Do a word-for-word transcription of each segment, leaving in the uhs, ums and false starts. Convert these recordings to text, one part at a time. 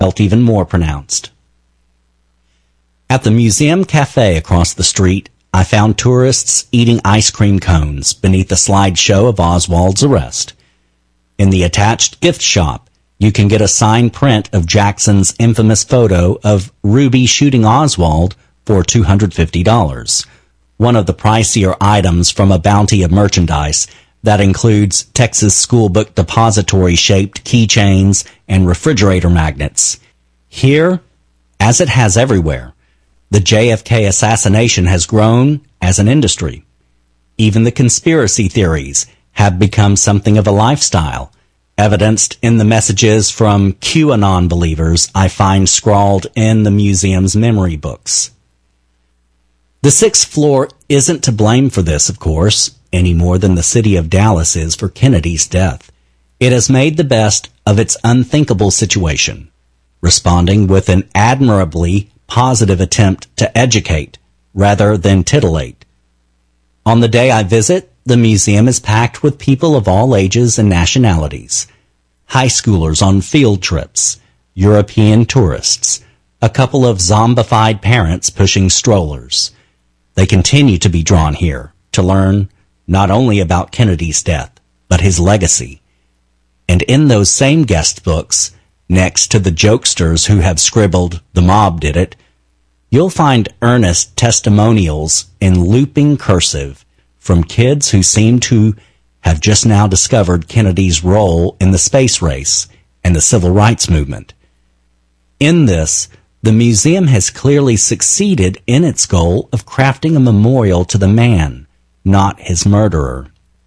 felt even more pronounced. At the Museum Cafe across the street, I found tourists eating ice cream cones beneath a slideshow of Oswald's arrest. In the attached gift shop, you can get a signed print of Jackson's infamous photo of Ruby shooting Oswald for two hundred fifty dollars, one of the pricier items from a bounty of merchandise that includes Texas Schoolbook Depository-shaped keychains and refrigerator magnets. Here, as it has everywhere, the J F K assassination has grown as an industry. Even the conspiracy theories have become something of a lifestyle, evidenced in the messages from QAnon believers I find scrawled in the museum's memory books. The sixth floor isn't to blame for this, of course, any more than the city of Dallas is for Kennedy's death. It has made the best of its unthinkable situation, responding with an admirably positive attempt to educate rather than titillate. On the day I visit, the museum is packed with people of all ages and nationalities. High schoolers on field trips, European tourists, a couple of zombified parents pushing strollers. They continue to be drawn here to learn not only about Kennedy's death, but his legacy. And in those same guest books, next to the jokesters who have scribbled, "The mob did it," you'll find earnest testimonials in looping cursive from kids who seem to have just now discovered Kennedy's role in the space race and the civil rights movement. In this, the museum has clearly succeeded in its goal of crafting a memorial to the man, not his murderer.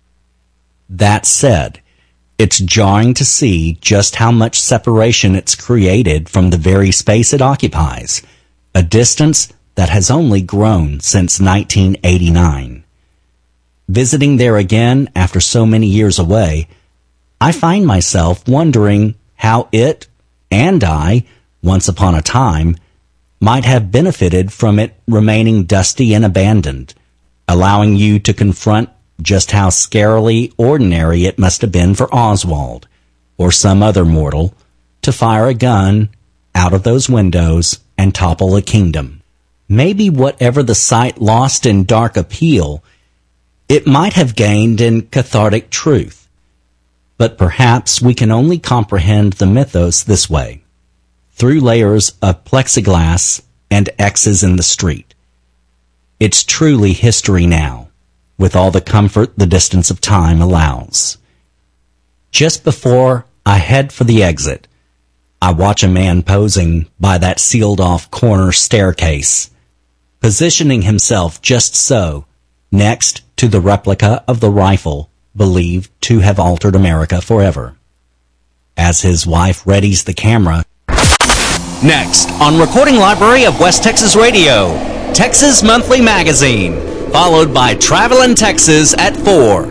That said, it's jarring to see just how much separation it's created from the very space it occupies, a distance that has only grown since nineteen eighty-nine. Visiting there again after so many years away, I find myself wondering how it and I, once upon a time, might have benefited from it remaining dusty and abandoned, allowing you to confront just how scarily ordinary it must have been for Oswald, or some other mortal, to fire a gun out of those windows and topple a kingdom. Maybe whatever the site lost in dark appeal, it might have gained in cathartic truth. But perhaps we can only comprehend the mythos this way, through layers of plexiglass and X's in the street. It's truly history now, with all the comfort the distance of time allows. Just before I head for the exit, I watch a man posing by that sealed-off corner staircase, positioning himself just so, next to the replica of the rifle believed to have altered America forever. As his wife readies the camera, next on Recording Library of West Texas Radio, Texas Monthly Magazine, followed by Travelin' Texas at four.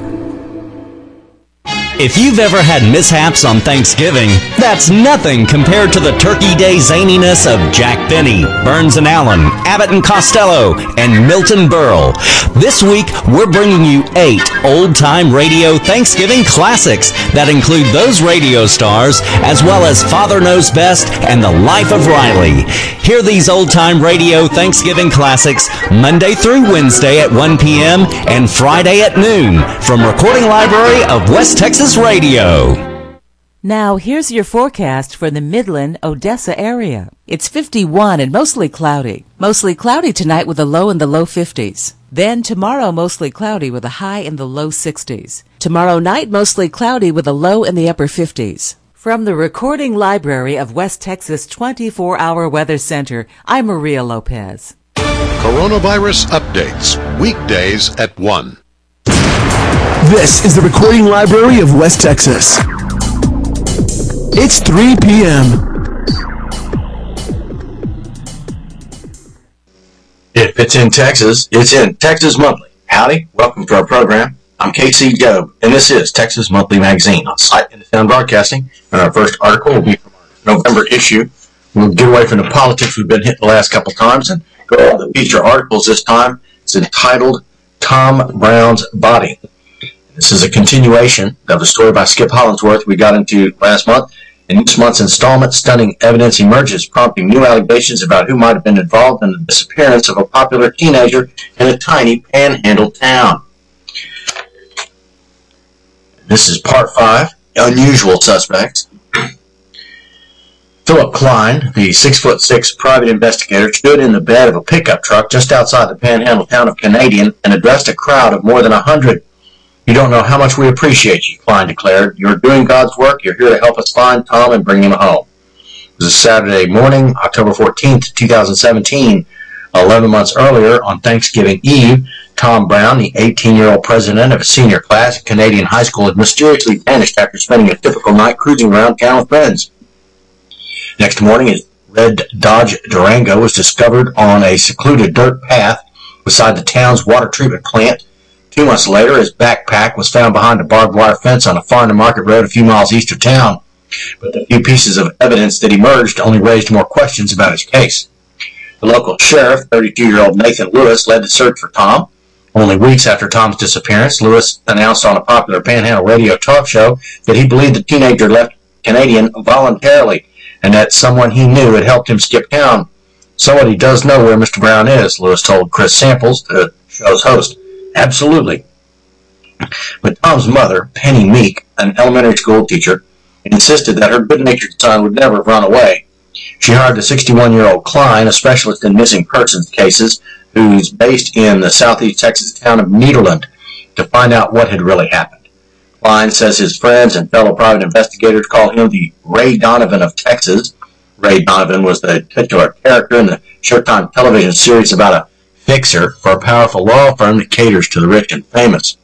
If you've ever had mishaps on Thanksgiving, that's nothing compared to the Turkey Day zaniness of Jack Benny, Burns and Allen, Abbott and Costello, and Milton Berle. This week, we're bringing you eight old-time radio Thanksgiving classics that include those radio stars, as well as Father Knows Best and The Life of Riley. Hear these old-time radio Thanksgiving classics Monday through Wednesday at one p.m. and Friday at noon from Recording Library of West Texas Radio. Now, here's your forecast for the Midland, Odessa area. It's fifty-one and mostly cloudy. Mostly cloudy tonight with a low in the low fifties. Then tomorrow, mostly cloudy with a high in the low sixties. Tomorrow night, mostly cloudy with a low in the upper fifties. From the Recording Library of West Texas twenty-four hour Weather Center, I'm Maria Lopez. Coronavirus updates, weekdays at one. This is the Recording Library of West Texas. It's three p.m. If it's in Texas, it's in Texas Monthly. Howdy, welcome to our program. I'm K C Gobe, and this is Texas Monthly Magazine on site in the Sound Broadcasting. And our first article will be from our November issue. We'll get away from the politics we've been hitting the last couple of times and go on the feature articles this time. It's entitled Tom Brown's Body. This is a continuation of the story by Skip Hollandsworth we got into last month In this month's installment, stunning evidence emerges, prompting new allegations about who might have been involved in the disappearance of a popular teenager in a tiny panhandle town. This is part five, Unusual Suspects. Philip Klein, the six foot six private investigator, stood in the bed of a pickup truck just outside the panhandle town of Canadian and addressed a crowd of more than a hundred. "You don't know how much we appreciate you," Klein declared. "You're doing God's work. You're here to help us find Tom and bring him home." It was a Saturday morning, October fourteenth, twenty seventeen. Eleven months earlier, on Thanksgiving Eve, Tom Brown, the eighteen-year-old president of a senior class at Canadian High School, had mysteriously vanished after spending a typical night cruising around town with friends. Next morning, his red Dodge Durango was discovered on a secluded dirt path beside the town's water treatment plant. Two months later, his backpack was found behind a barbed wire fence on a farm-to-market road a few miles east of town. But the few pieces of evidence that emerged only raised more questions about his case. The local sheriff, thirty-two-year-old Nathan Lewis, led the search for Tom. Only weeks after Tom's disappearance, Lewis announced on a popular Panhandle radio talk show that he believed the teenager left Canadian voluntarily, and that someone he knew had helped him skip town. "Somebody does know where Mister Brown is," Lewis told Chris Samples, the show's host. "Absolutely." But Tom's mother, Penny Meek, an elementary school teacher, insisted that her good-natured son would never have run away. She hired the sixty-one-year-old Klein, a specialist in missing persons cases, who's based in the southeast Texas town of Nederland, to find out what had really happened. Klein says his friends and fellow private investigators call him the Ray Donovan of Texas. Ray Donovan was the titular character in the Showtime television series about a fixer for a powerful law firm that caters to the rich and famous.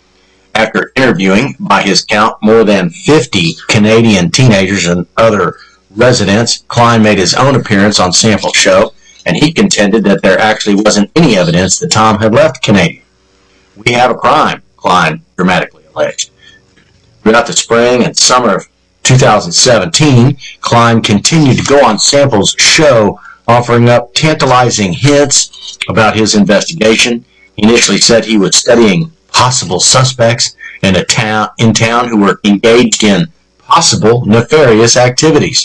After interviewing, by his count, more than fifty Canadian teenagers and other residents, Klein made his own appearance on Sample's show, and he contended that there actually wasn't any evidence that Tom had left Canadian. "We have a crime," Klein dramatically alleged. Throughout the spring and summer of two thousand seventeen, Klein continued to go on Sample's show, offering up tantalizing hints about his investigation. He initially said he was studying possible suspects in a town in town who were engaged in possible nefarious activities.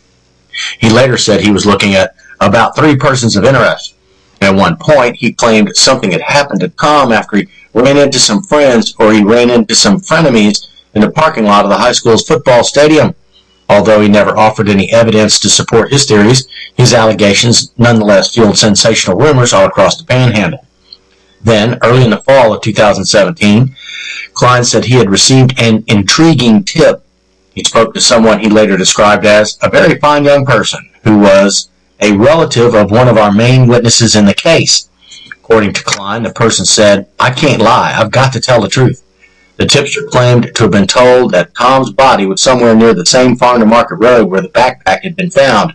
He later said he was looking at about three persons of interest. At one point, he claimed something had happened to Tom after he ran into some friends or he ran into some frenemies in the parking lot of the high school's football stadium. Although he never offered any evidence to support his theories, his allegations nonetheless fueled sensational rumors all across the Panhandle. Then, early in the fall of two thousand seventeen, Klein said he had received an intriguing tip. He spoke to someone he later described as a very fine young person who was a relative of one of our main witnesses in the case. According to Klein, the person said, "I can't lie. I've got to tell the truth." The tipster claimed to have been told that Tom's body was somewhere near the same farm-to-market road where the backpack had been found.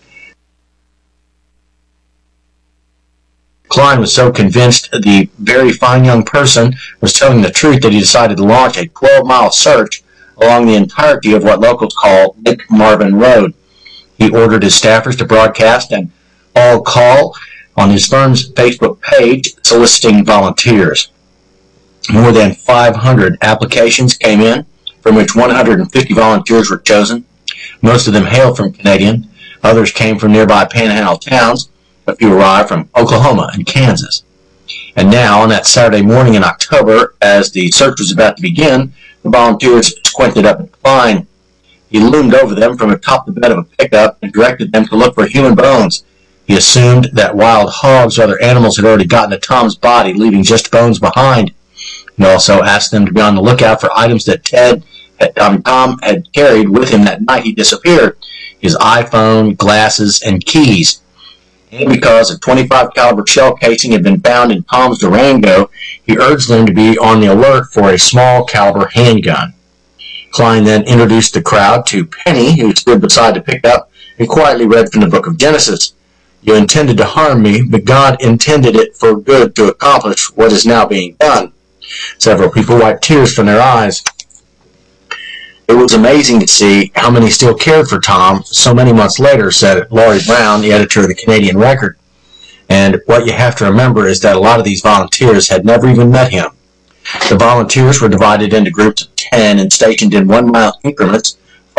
Klein was so convinced the very fine young person was telling the truth that he decided to launch a twelve-mile search along the entirety of what locals call Nick Marvin Road. He ordered his staffers to broadcast an all-call on his firm's Facebook page soliciting volunteers. More than five hundred applications came in, from which one hundred fifty volunteers were chosen. Most of them hailed from Canadian. Others came from nearby Panhandle towns. A few arrived from Oklahoma and Kansas. And now, on that Saturday morning in October, as the search was about to begin, the volunteers squinted up at Klein. He loomed over them from atop the bed of a pickup and directed them to look for human bones. He assumed that wild hogs or other animals had already gotten to Tom's body, leaving just bones behind. He also asked them to be on the lookout for items that Ted, um, Tom had carried with him that night he disappeared: his iPhone, glasses, and keys. And because a twenty-five caliber shell casing had been found in Tom's Durango, he urged them to be on the alert for a small caliber handgun. Klein then introduced the crowd to Penny, who stood beside the pickup, and quietly read from the book of Genesis. "You intended to harm me, but God intended it for good to accomplish what is now being done." Several people wiped tears from their eyes. It was amazing to see how many still cared for Tom so many months later, said Laurie Brown, the editor of the Canadian Record. And what you have to remember is that a lot of these volunteers had never even met him. The volunteers were divided into groups of ten and stationed in one-mile increments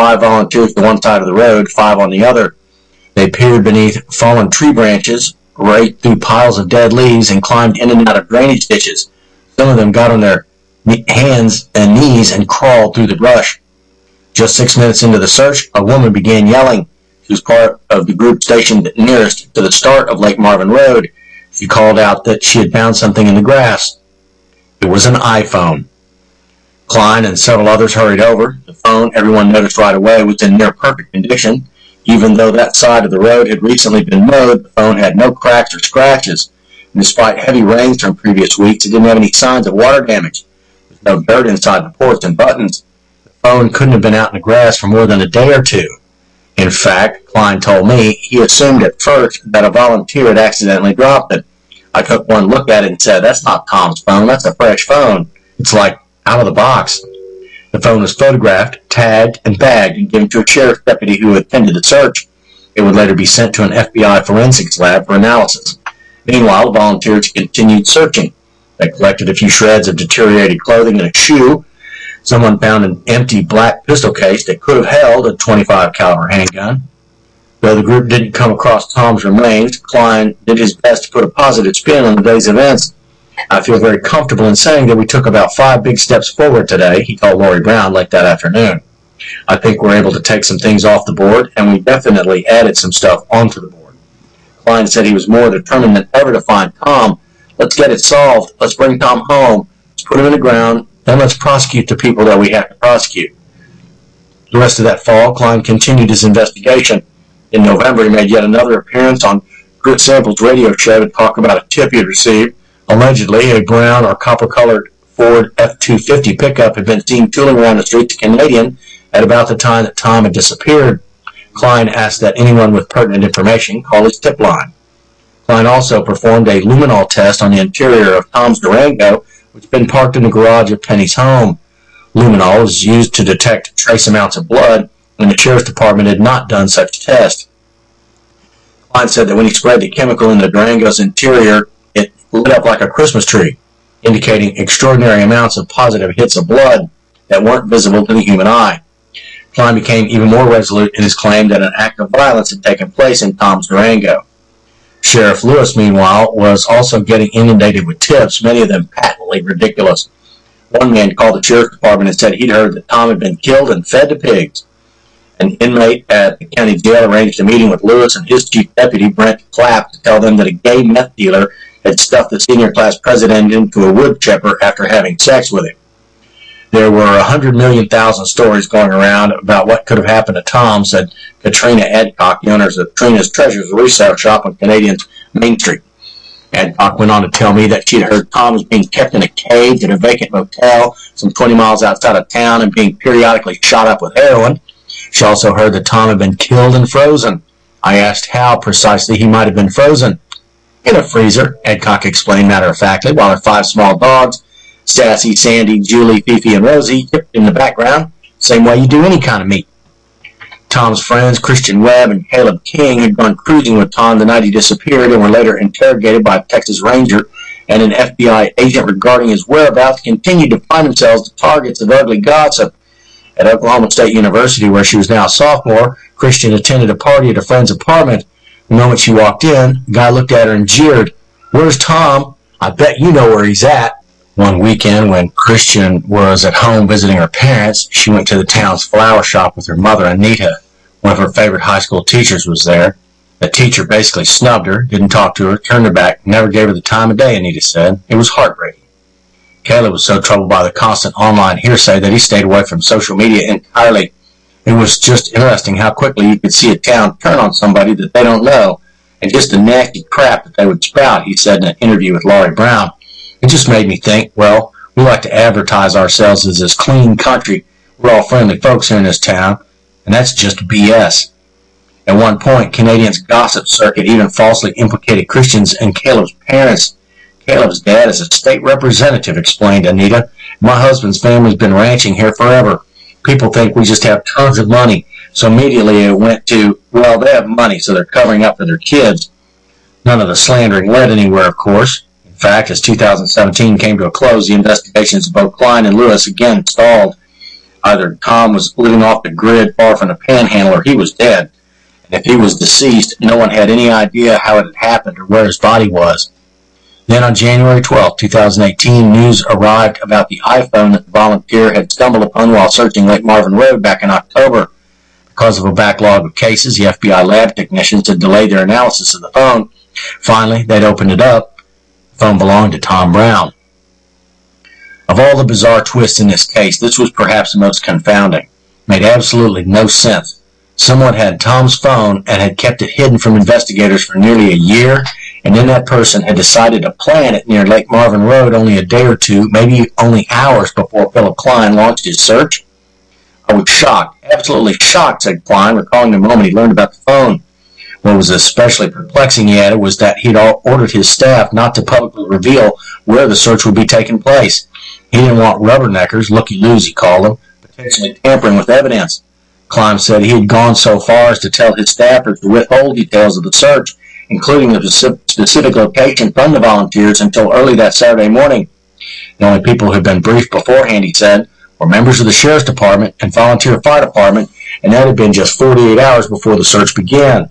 five volunteers to one side of the road, five on the other. They peered beneath fallen tree branches, raked through piles of dead leaves, and climbed in and out of drainage ditches. Some of them got on their hands and knees and crawled through the brush. Just six minutes into the search, a woman began yelling. She was part of the group stationed nearest to the start of Lake Marvin Road. She called out that she had found something in the grass. It was an iPhone. Klein and several others hurried over. The phone, everyone noticed right away, was in near perfect condition. Even though that side of the road had recently been mowed, the phone had no cracks or scratches. And despite heavy rains from previous weeks, it didn't have any signs of water damage. There was no dirt inside the ports and buttons. The phone couldn't have been out in the grass for more than a day or two. In fact, Klein told me he assumed at first that a volunteer had accidentally dropped it. I took one look at it and said, "That's not Tom's phone, that's a fresh phone. It's like out of the box." The phone was photographed, tagged, and bagged and given to a sheriff's deputy who attended the search. It would later be sent to an F B I forensics lab for analysis. Meanwhile, the volunteers continued searching. They collected a few shreds of deteriorated clothing and a shoe. Someone found an empty black pistol case that could have held a twenty-five caliber handgun. Though the group didn't come across Tom's remains, Klein did his best to put a positive spin on the day's events. "I feel very comfortable in saying that we took about five big steps forward today," he told Lori Brown late that afternoon. "I think we're able to take some things off the board, and we definitely added some stuff onto the board." Klein said he was more determined than ever to find Tom. "Let's get it solved. Let's bring Tom home. Let's put him in the ground. Then let's prosecute the people that we have to prosecute." The rest of that fall, Klein continued his investigation. In November, he made yet another appearance on Grit Sample's radio show to talk about a tip he had received. Allegedly, a brown or copper-colored Ford F two fifty pickup had been seen tooling around the streets of Canadian at about the time that Tom had disappeared. Klein asked that anyone with pertinent information call his tip line. Klein also performed a luminol test on the interior of Tom's Durango, which had been parked in the garage of Penny's home. Luminol was used to detect trace amounts of blood, and the sheriff's department had not done such a test. Klein said that when he sprayed the chemical in the Durango's interior, it lit up like a Christmas tree, indicating extraordinary amounts of positive hits of blood that weren't visible to the human eye. Klein became even more resolute in his claim that an act of violence had taken place in Tom's Durango. Sheriff Lewis, meanwhile, was also getting inundated with tips, many of them patently ridiculous. One man called the sheriff's department and said he'd heard that Tom had been killed and fed to pigs. An inmate at the county jail arranged a meeting with Lewis and his chief deputy, Brent Clapp, to tell them that a gay meth dealer had stuffed the senior class president into a wood chipper after having sex with him. There were a hundred million thousand stories going around about what could have happened to Tom, said Katrina Adcock, the owner of Trina's Treasures resale shop on Canadian's Main Street. Adcock went on to tell me that she'd heard Tom was being kept in a cage at a vacant motel some twenty miles outside of town and being periodically shot up with heroin. She also heard that Tom had been killed and frozen. I asked how precisely he might have been frozen. "In a freezer," Adcock explained matter-of-factly, while her five small dogs, Sassy, Sandy, Julie, Fifi, and Rosie, tipped in the background, same way you do any kind of meat. Tom's friends, Christian Webb and Caleb King, had gone cruising with Tom the night he disappeared and were later interrogated by a Texas Ranger and an F B I agent regarding his whereabouts, continued to find themselves the targets of ugly gossip. At Oklahoma State University, where she was now a sophomore, Christian attended a party at a friend's apartment. The moment she walked in, the guy looked at her and jeered, "Where's Tom? I bet you know where he's at." One weekend, when Christian was at home visiting her parents, she went to the town's flower shop with her mother, Anita. One of her favorite high school teachers was there. The teacher basically snubbed her, didn't talk to her, turned her back, never gave her the time of day, Anita said. It was heartbreaking. Caleb was so troubled by the constant online hearsay that he stayed away from social media entirely. It was just interesting how quickly you could see a town turn on somebody that they don't know, and just the nasty crap that they would spout, he said in an interview with Laurie Brown. It just made me think, well, we like to advertise ourselves as this clean country. We're all friendly folks here in this town, and that's just B S. At one point, Canadian's gossip circuit even falsely implicated Christian's and Caleb's parents. Caleb's dad is a state representative, explained Anita. My husband's family's been ranching here forever. People think we just have tons of money, so immediately it went to, well, they have money, so they're covering up for their kids. None of the slandering led anywhere, of course. In fact, as two thousand seventeen came to a close, the investigations of both Klein and Lewis again stalled. Either Tom was living off the grid far from the panhandle or he was dead. And if he was deceased, no one had any idea how it had happened or where his body was. Then on January twelfth, twenty eighteen, news arrived about the iPhone that the volunteer had stumbled upon while searching Lake Marvin Road back in October. Because of a backlog of cases, the F B I lab technicians had delayed their analysis of the phone. Finally, they'd opened it up. The phone belonged to Tom Brown. Of all the bizarre twists in this case, this was perhaps the most confounding. It made absolutely no sense. Someone had Tom's phone and had kept it hidden from investigators for nearly a year, and then that person had decided to plant it near Lake Marvin Road only a day or two, maybe only hours before Philip Klein launched his search. I was shocked, absolutely shocked, said Klein, recalling the moment he learned about the phone. What was especially perplexing, he added, was that he'd ordered his staff not to publicly reveal where the search would be taking place. He didn't want rubberneckers, looky-loos he called them, potentially tampering with evidence. Klein said he had gone so far as to tell his staffers to withhold details of the search, including the specific location from the volunteers, until early that Saturday morning. The only people who had been briefed beforehand, he said, were members of the Sheriff's Department and volunteer fire department, and that had been just forty-eight hours before the search began.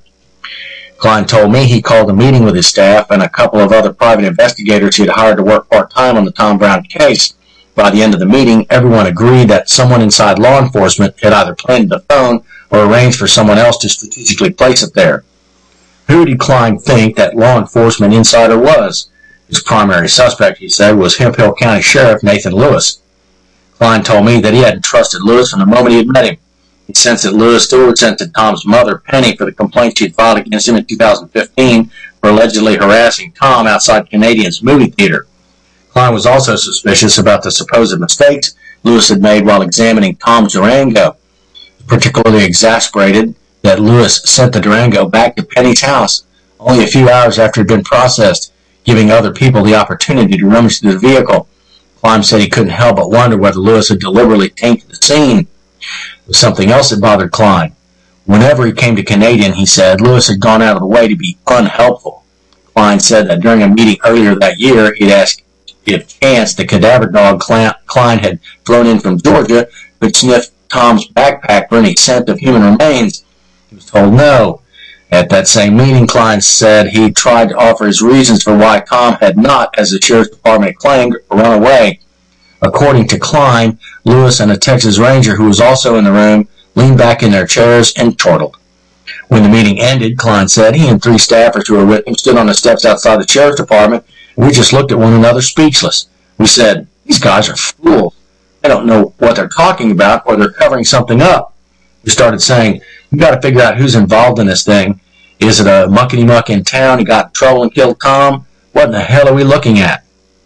Klein told me he called a meeting with his staff and a couple of other private investigators he had hired to work part-time on the Tom Brown case. By the end of the meeting, everyone agreed that someone inside law enforcement had either planted the phone or arranged for someone else to strategically place it there. Who did Klein think that law enforcement insider was? His primary suspect, he said, was Hemphill County Sheriff Nathan Lewis. Klein told me that he hadn't trusted Lewis from the moment he had met him. He sensed that Lewis still resented Tom's mother, Penny, for the complaint she had filed against him in two thousand fifteen for allegedly harassing Tom outside Canadian's movie theater. Klein was also suspicious about the supposed mistakes Lewis had made while examining Tom's Durango. Particularly exasperated that Lewis sent the Durango back to Penny's house only a few hours after it had been processed, giving other people the opportunity to rummage through the vehicle. Klein said he couldn't help but wonder whether Lewis had deliberately tainted the scene. There was something else that bothered Klein. Whenever he came to Canadian, he said, Lewis had gone out of the way to be unhelpful. Klein said that during a meeting earlier that year, he'd asked if Chance, the cadaver dog Klein had flown in from Georgia, could sniff Tom's backpack for any scent of human remains. He was told no. At that same meeting, Klein said he tried to offer his reasons for why Tom had not, as the Sheriff's Department claimed, run away. According to Klein, Lewis and a Texas Ranger who was also in the room leaned back in their chairs and chortled. When the meeting ended, Klein said he and three staffers who were with him stood on the steps outside the Sheriff's Department, and we just looked at one another speechless. We said, these guys are fools. They don't know what they're talking about, or they're covering something up. We started saying, we got to figure out who's involved in this thing. Is it a muckety-muck in town who got in trouble and killed Tom? What in the hell are we looking at?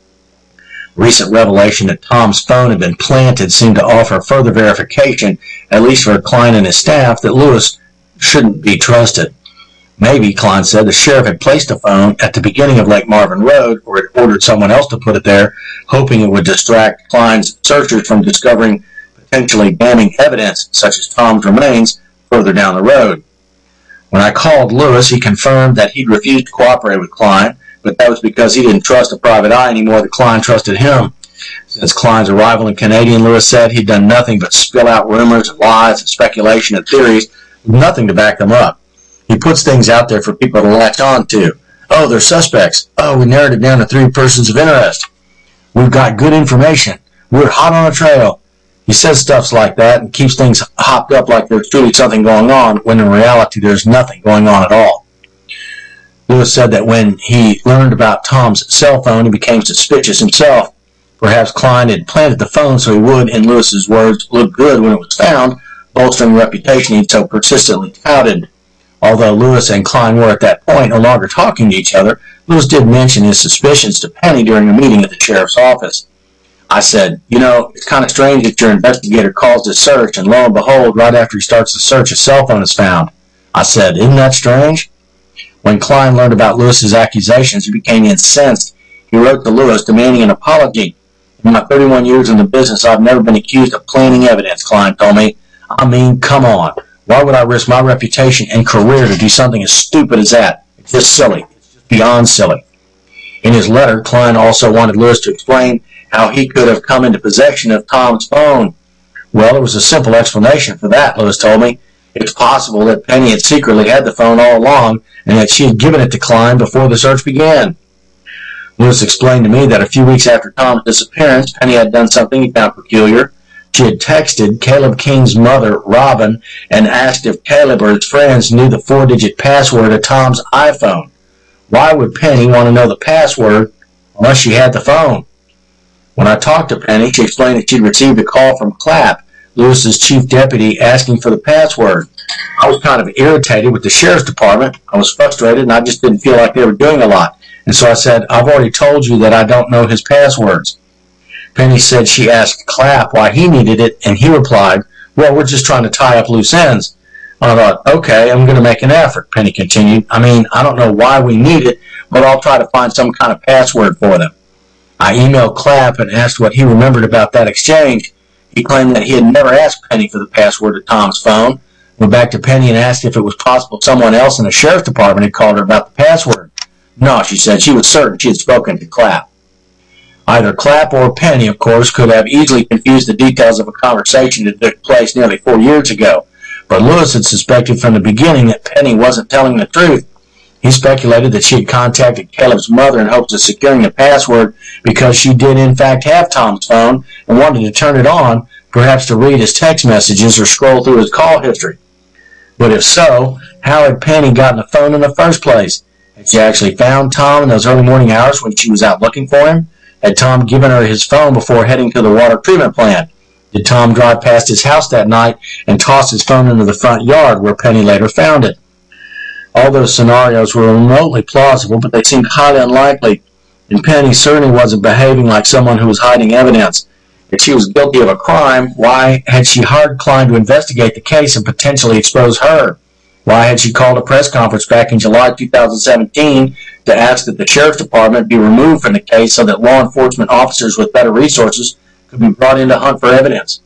Recent revelation that Tom's phone had been planted seemed to offer further verification, at least for Klein and his staff, that Lewis shouldn't be trusted. Maybe, Klein said, the sheriff had placed the phone at the beginning of Lake Marvin Road, or had ordered someone else to put it there, hoping it would distract Klein's searchers from discovering potentially damning evidence, such as Tom's remains, further down the road. When I called Lewis, he confirmed that he'd refused to cooperate with Klein, but that was because he didn't trust a private eye any more than Klein trusted him. Since Klein's arrival in Canadian, Lewis said he'd done nothing but spill out rumors and lies and speculation and theories, with nothing to back them up. He puts things out there for people to latch on to. Oh, they're suspects. Oh, we narrowed it down to three persons of interest. We've got good information. We're hot on a trail. He says stuff like that and keeps things hopped up like there's truly something going on, when in reality there's nothing going on at all. Lewis said that when he learned about Tom's cell phone, he became suspicious himself. Perhaps Klein had planted the phone so he would, in Lewis's words, look good when it was found, bolstering the reputation he'd so persistently touted. Although Lewis and Klein were at that point no longer talking to each other, Lewis did mention his suspicions to Penny during a meeting at the sheriff's office. I said, you know, it's kind of strange that your investigator calls to search, and lo and behold, right after he starts the search, a cell phone is found. I said, isn't that strange? When Klein learned about Lewis's accusations, he became incensed. He wrote to Lewis demanding an apology. In my thirty-one years in the business, I've never been accused of planting evidence, Klein told me. I mean, come on. Why would I risk my reputation and career to do something as stupid as that? It's just silly. It's just beyond silly. In his letter, Klein also wanted Lewis to explain how he could have come into possession of Tom's phone. Well, there was a simple explanation for that, Lewis told me. It's possible that Penny had secretly had the phone all along and that she had given it to Klein before the search began. Lewis explained to me that a few weeks after Tom's disappearance, Penny had done something he found peculiar. She had texted Caleb King's mother, Robin, and asked if Caleb or his friends knew the four-digit password of Tom's iPhone. Why would Penny want to know the password unless she had the phone? When I talked to Penny, she explained that she'd received a call from Clapp, Lewis's chief deputy, asking for the password. I was kind of irritated with the sheriff's department. I was frustrated, and I just didn't feel like they were doing a lot. And so I said, I've already told you that I don't know his passwords. Penny said she asked Clapp why he needed it, and he replied, well, we're just trying to tie up loose ends. I thought, okay, I'm going to make an effort, Penny continued. I mean, I don't know why we need it, but I'll try to find some kind of password for them. I emailed Clapp and asked what he remembered about that exchange. He claimed that he had never asked Penny for the password to Tom's phone. Went back to Penny and asked if it was possible someone else in the sheriff's department had called her about the password. No, she said, she was certain she had spoken to Clapp. Either Clapp or Penny, of course, could have easily confused the details of a conversation that took place nearly four years ago. But Lewis had suspected from the beginning that Penny wasn't telling the truth. He speculated that she had contacted Caleb's mother in hopes of securing the password because she did in fact have Tom's phone and wanted to turn it on, perhaps to read his text messages or scroll through his call history. But if so, how had Penny gotten the phone in the first place? Had she actually found Tom in those early morning hours when she was out looking for him? Had Tom given her his phone before heading to the water treatment plant? Did Tom drive past his house that night and toss his phone into the front yard where Penny later found it? All those scenarios were remotely plausible, but they seemed highly unlikely, and Penny certainly wasn't behaving like someone who was hiding evidence. If she was guilty of a crime, why had she hired Klein to investigate the case and potentially expose her? Why had she called a press conference back in July two thousand seventeen to ask that the sheriff's department be removed from the case so that law enforcement officers with better resources could be brought in to hunt for evidence?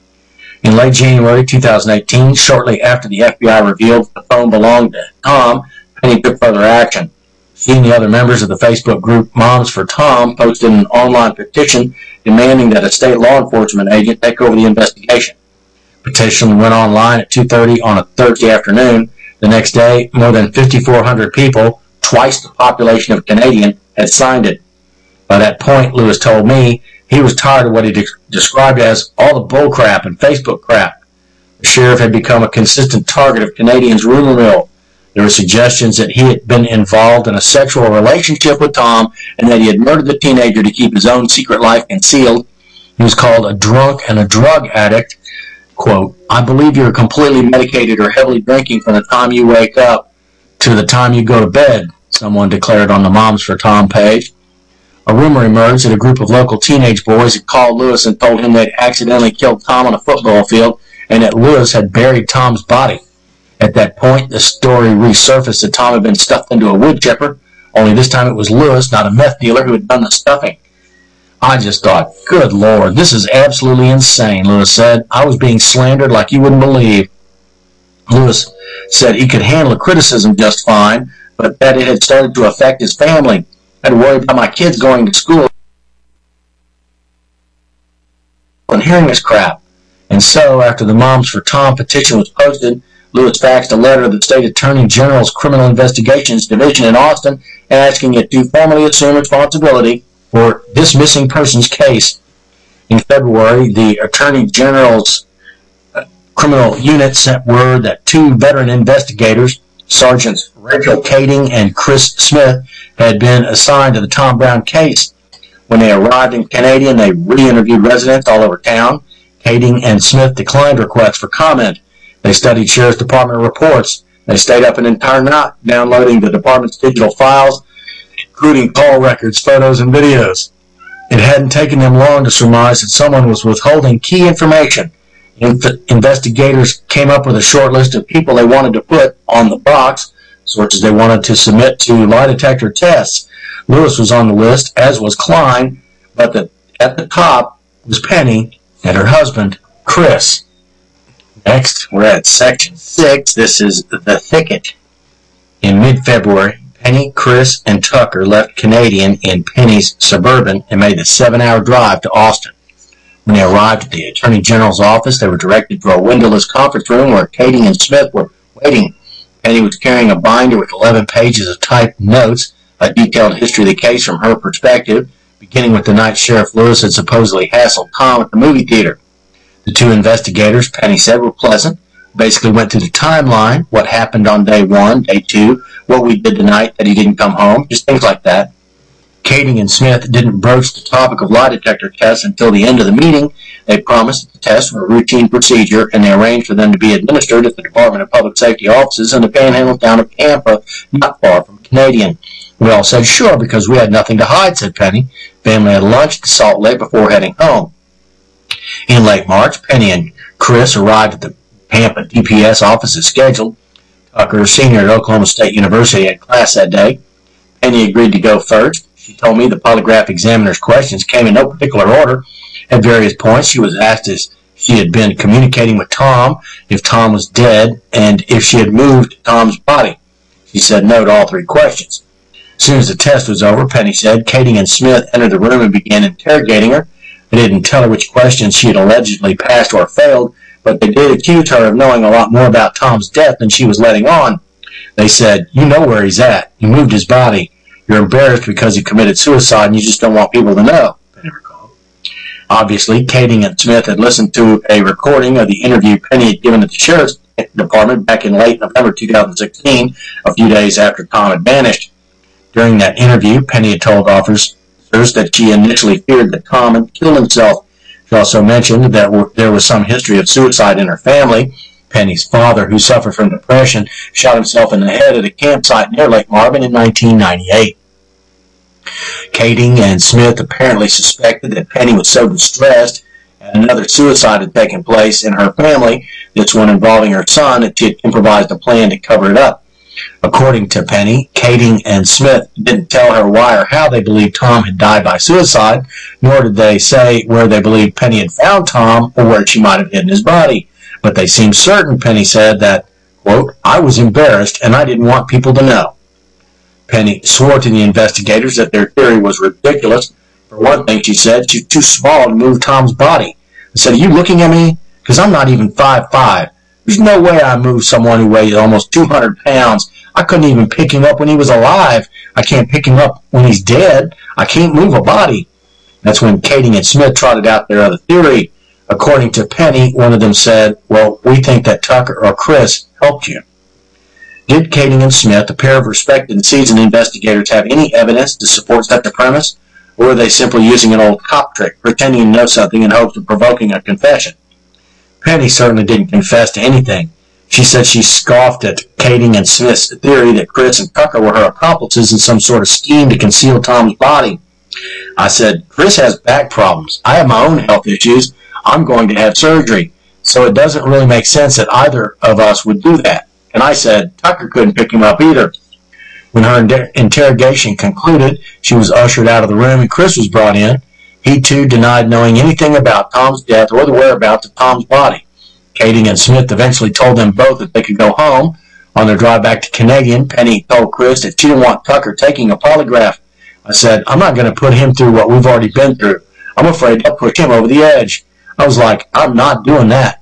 In late January two thousand eighteen, shortly after the F B I revealed the phone belonged to Tom, Penny took further action. She and the other members of the Facebook group Moms for Tom posted an online petition demanding that a state law enforcement agent take over the investigation. The petition went online at two thirty on a Thursday afternoon. The next day, more than fifty-four hundred people, twice the population of Canadian, had signed it. By that point, Lewis told me, he was tired of what he de- described as all the bull crap and Facebook crap. The sheriff had become a consistent target of Canadians' rumor mill. There were suggestions that he had been involved in a sexual relationship with Tom and that he had murdered the teenager to keep his own secret life concealed. He was called a drunk and a drug addict. Quote, I believe you're completely medicated or heavily drinking from the time you wake up to the time you go to bed, someone declared on the Moms for Tom page. A rumor emerged that a group of local teenage boys had called Lewis and told him they'd accidentally killed Tom on a football field and that Lewis had buried Tom's body. At that point, the story resurfaced that Tom had been stuffed into a wood chipper, only this time it was Lewis, not a meth dealer, who had done the stuffing. I just thought, good Lord, this is absolutely insane, Lewis said. I was being slandered like you wouldn't believe. Lewis said he could handle criticism just fine, but that it had started to affect his family. I had worried about my kids going to school and hearing this crap. And so, after the Moms for Tom petition was posted, Lewis faxed a letter to the State Attorney General's Criminal Investigations Division in Austin asking it to formally assume responsibility for this missing person's case. In February, the Attorney General's uh, criminal unit sent word that two veteran investigators, Sergeants Rachel Kading and Chris Smith, had been assigned to the Tom Brown case. When they arrived in Canadian, they re-interviewed residents all over town. Kading and Smith declined requests for comment. They studied Sheriff's Department reports. They stayed up an entire night downloading the department's digital files, including call records, photos, and videos. It hadn't taken them long to surmise that someone was withholding key information. Inf- investigators came up with a short list of people they wanted to put on the box, sources they wanted to submit to lie detector tests. Lewis was on the list, as was Klein, but the, at the top was Penny and her husband, Chris. Next, we're at Section six. This is The Thicket. In mid-February, Penny, Chris, and Tucker left Canadian in Penny's Suburban and made the seven-hour drive to Austin. When they arrived at the Attorney General's office, they were directed to a windowless conference room where Katie and Smith were waiting. Penny was carrying a binder with eleven pages of typed notes, a detailed history of the case from her perspective, beginning with the night Sheriff Lewis had supposedly hassled Tom at the movie theater. The two investigators, Penny said, were pleasant. Basically went through the timeline, what happened on day one, day two, what we did the night that he didn't come home, just things like that. Katie and Smith didn't broach the topic of lie detector tests until the end of the meeting. They promised that the tests were a routine procedure, and they arranged for them to be administered at the Department of Public Safety offices in the Panhandle town of Tampa, not far from Canadian. We all said sure because we had nothing to hide, said Penny. Family had lunch at Salt Lake before heading home. In late March, Penny and Chris arrived at the Tampa D P S office as scheduled. Tucker, senior at Oklahoma State University, had class that day. Penny agreed to go first. She told me the polygraph examiner's questions came in no particular order. At various points, she was asked if she had been communicating with Tom, if Tom was dead, and if she had moved Tom's body. She said no to all three questions. As soon as the test was over, Penny said, Katie and Smith entered the room and began interrogating her. They didn't tell her which questions she had allegedly passed or failed, but they did accuse her of knowing a lot more about Tom's death than she was letting on. They said, you know where he's at. You moved his body. You're embarrassed because he committed suicide and you just don't want people to know, Penny recalled. Obviously, Katie and Smith had listened to a recording of the interview Penny had given at the Sheriff's Department back in late November two thousand sixteen, a few days after Tom had vanished. During that interview, Penny had told officers that she initially feared that Tom had killed himself. She also mentioned that there was some history of suicide in her family. Penny's father, who suffered from depression, shot himself in the head at a campsite near Lake Marvin in nineteen ninety-eight. Katie and Smith apparently suspected that Penny was so distressed and another suicide had taken place in her family, this one involving her son, that she had improvised a plan to cover it up. According to Penny, Katie and Smith didn't tell her why or how they believed Tom had died by suicide, nor did they say where they believed Penny had found Tom or where she might have hidden his body. But they seemed certain, Penny said, that, quote, I was embarrassed and I didn't want people to know. Penny swore to the investigators that their theory was ridiculous. For one thing, she said, she's too small to move Tom's body. I said, are you looking at me? Because I'm not even five foot five. There's no way I moved someone who weighed almost two hundred pounds. I couldn't even pick him up when he was alive. I can't pick him up when he's dead. I can't move a body. That's when Katie and Smith trotted out their other theory. According to Penny, one of them said, well, we think that Tucker or Chris helped you. Did Katie and Smith, a pair of respected and seasoned investigators, have any evidence to support such a premise? Or were they simply using an old cop trick, pretending to know something in hopes of provoking a confession? Penny certainly didn't confess to anything. She said she scoffed at Katie and Smith's theory that Chris and Tucker were her accomplices in some sort of scheme to conceal Tom's body. I said, Chris has back problems. I have my own health issues. I'm going to have surgery. So it doesn't really make sense that either of us would do that. And I said, Tucker couldn't pick him up either. When her inter- interrogation concluded, she was ushered out of the room and Chris was brought in. He, too, denied knowing anything about Tom's death or the whereabouts of Tom's body. Katie and Smith eventually told them both that they could go home. On their drive back to Canadian, Penny told Chris that she didn't want Tucker taking a polygraph. I said, I'm not going to put him through what we've already been through. I'm afraid they'll push him over the edge. I was like, I'm not doing that.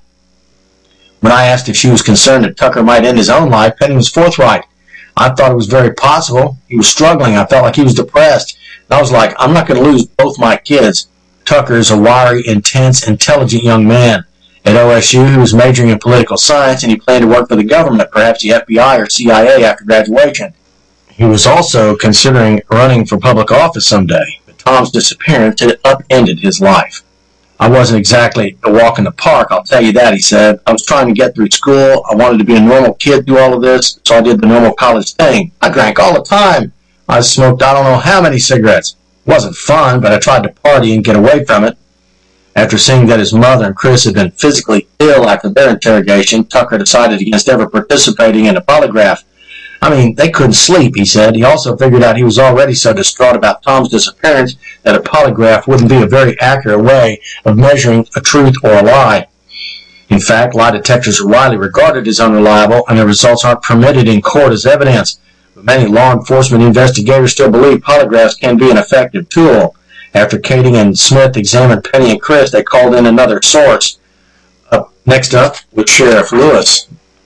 When I asked if she was concerned that Tucker might end his own life, Penny was forthright. I thought it was very possible. He was struggling. I felt like he was depressed. And I was like, I'm not going to lose both my kids. Tucker is a wiry, intense, intelligent young man. At O S U, he was majoring in political science, and he planned to work for the government, perhaps the F B I or C I A after graduation. He was also considering running for public office someday, but Tom's disappearance had upended his life. I wasn't exactly a walk in the park, I'll tell you that, he said. I was trying to get through school. I wanted to be a normal kid through all of this, so I did the normal college thing. I drank all the time. I smoked I don't know how many cigarettes. It wasn't fun, but I tried to party and get away from it. After seeing that his mother and Chris had been physically ill after their interrogation, Tucker decided against ever participating in a polygraph. I mean, they couldn't sleep, he said. He also figured out he was already so distraught about Tom's disappearance that a polygraph wouldn't be a very accurate way of measuring a truth or a lie. In fact, lie detectors are widely regarded as unreliable, and their results aren't permitted in court as evidence. But many law enforcement investigators still believe polygraphs can be an effective tool. After Kading and Smith examined Penny and Chris, they called in another source. Up, next up was Sheriff Lewis.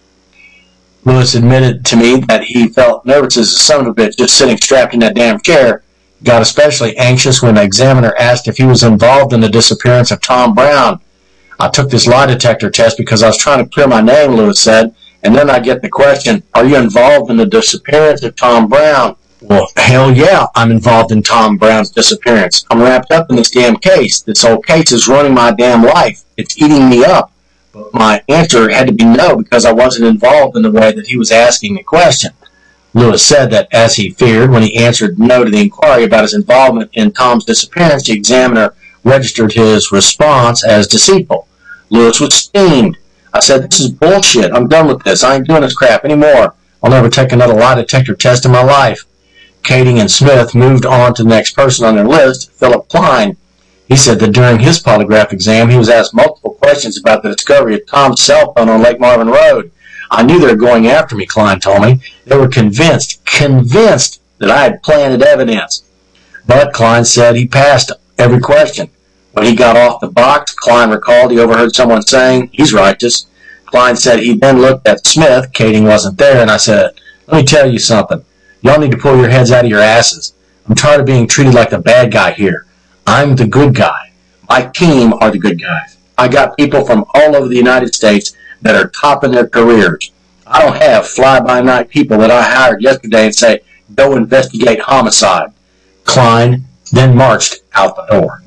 Lewis admitted to me that he felt nervous as a son of a bitch just sitting strapped in that damn chair. Got especially anxious when the examiner asked if he was involved in the disappearance of Tom Brown. I took this lie detector test because I was trying to clear my name, Lewis said, and then I get the question, are you involved in the disappearance of Tom Brown? Well, hell yeah, I'm involved in Tom Brown's disappearance. I'm wrapped up in this damn case. This whole case is running my damn life. It's eating me up. But my answer had to be no because I wasn't involved in the way that he was asking the question. Lewis said that, as he feared, when he answered no to the inquiry about his involvement in Tom's disappearance, the examiner registered his response as deceitful. Lewis was steamed. I said, this is bullshit. I'm done with this. I ain't doing this crap anymore. I'll never take another lie detector test in my life. Kading and Smith moved on to the next person on their list, Philip Klein. He said that during his polygraph exam, he was asked multiple questions about the discovery of Tom's cell phone on Lake Marvin Road. I knew they were going after me, Klein told me. They were convinced, convinced that I had planted evidence. But Klein said he passed every question. When he got off the box, Klein recalled he overheard someone saying, he's righteous. Klein said he then looked at Smith. Kading wasn't there, and I said, let me tell you something. Y'all need to pull your heads out of your asses. I'm tired of being treated like the bad guy here. I'm the good guy. My team are the good guys. I got people from all over the United States that are topping their careers. I don't have fly-by-night people that I hired yesterday and say, go investigate homicide. Klein then marched out the door.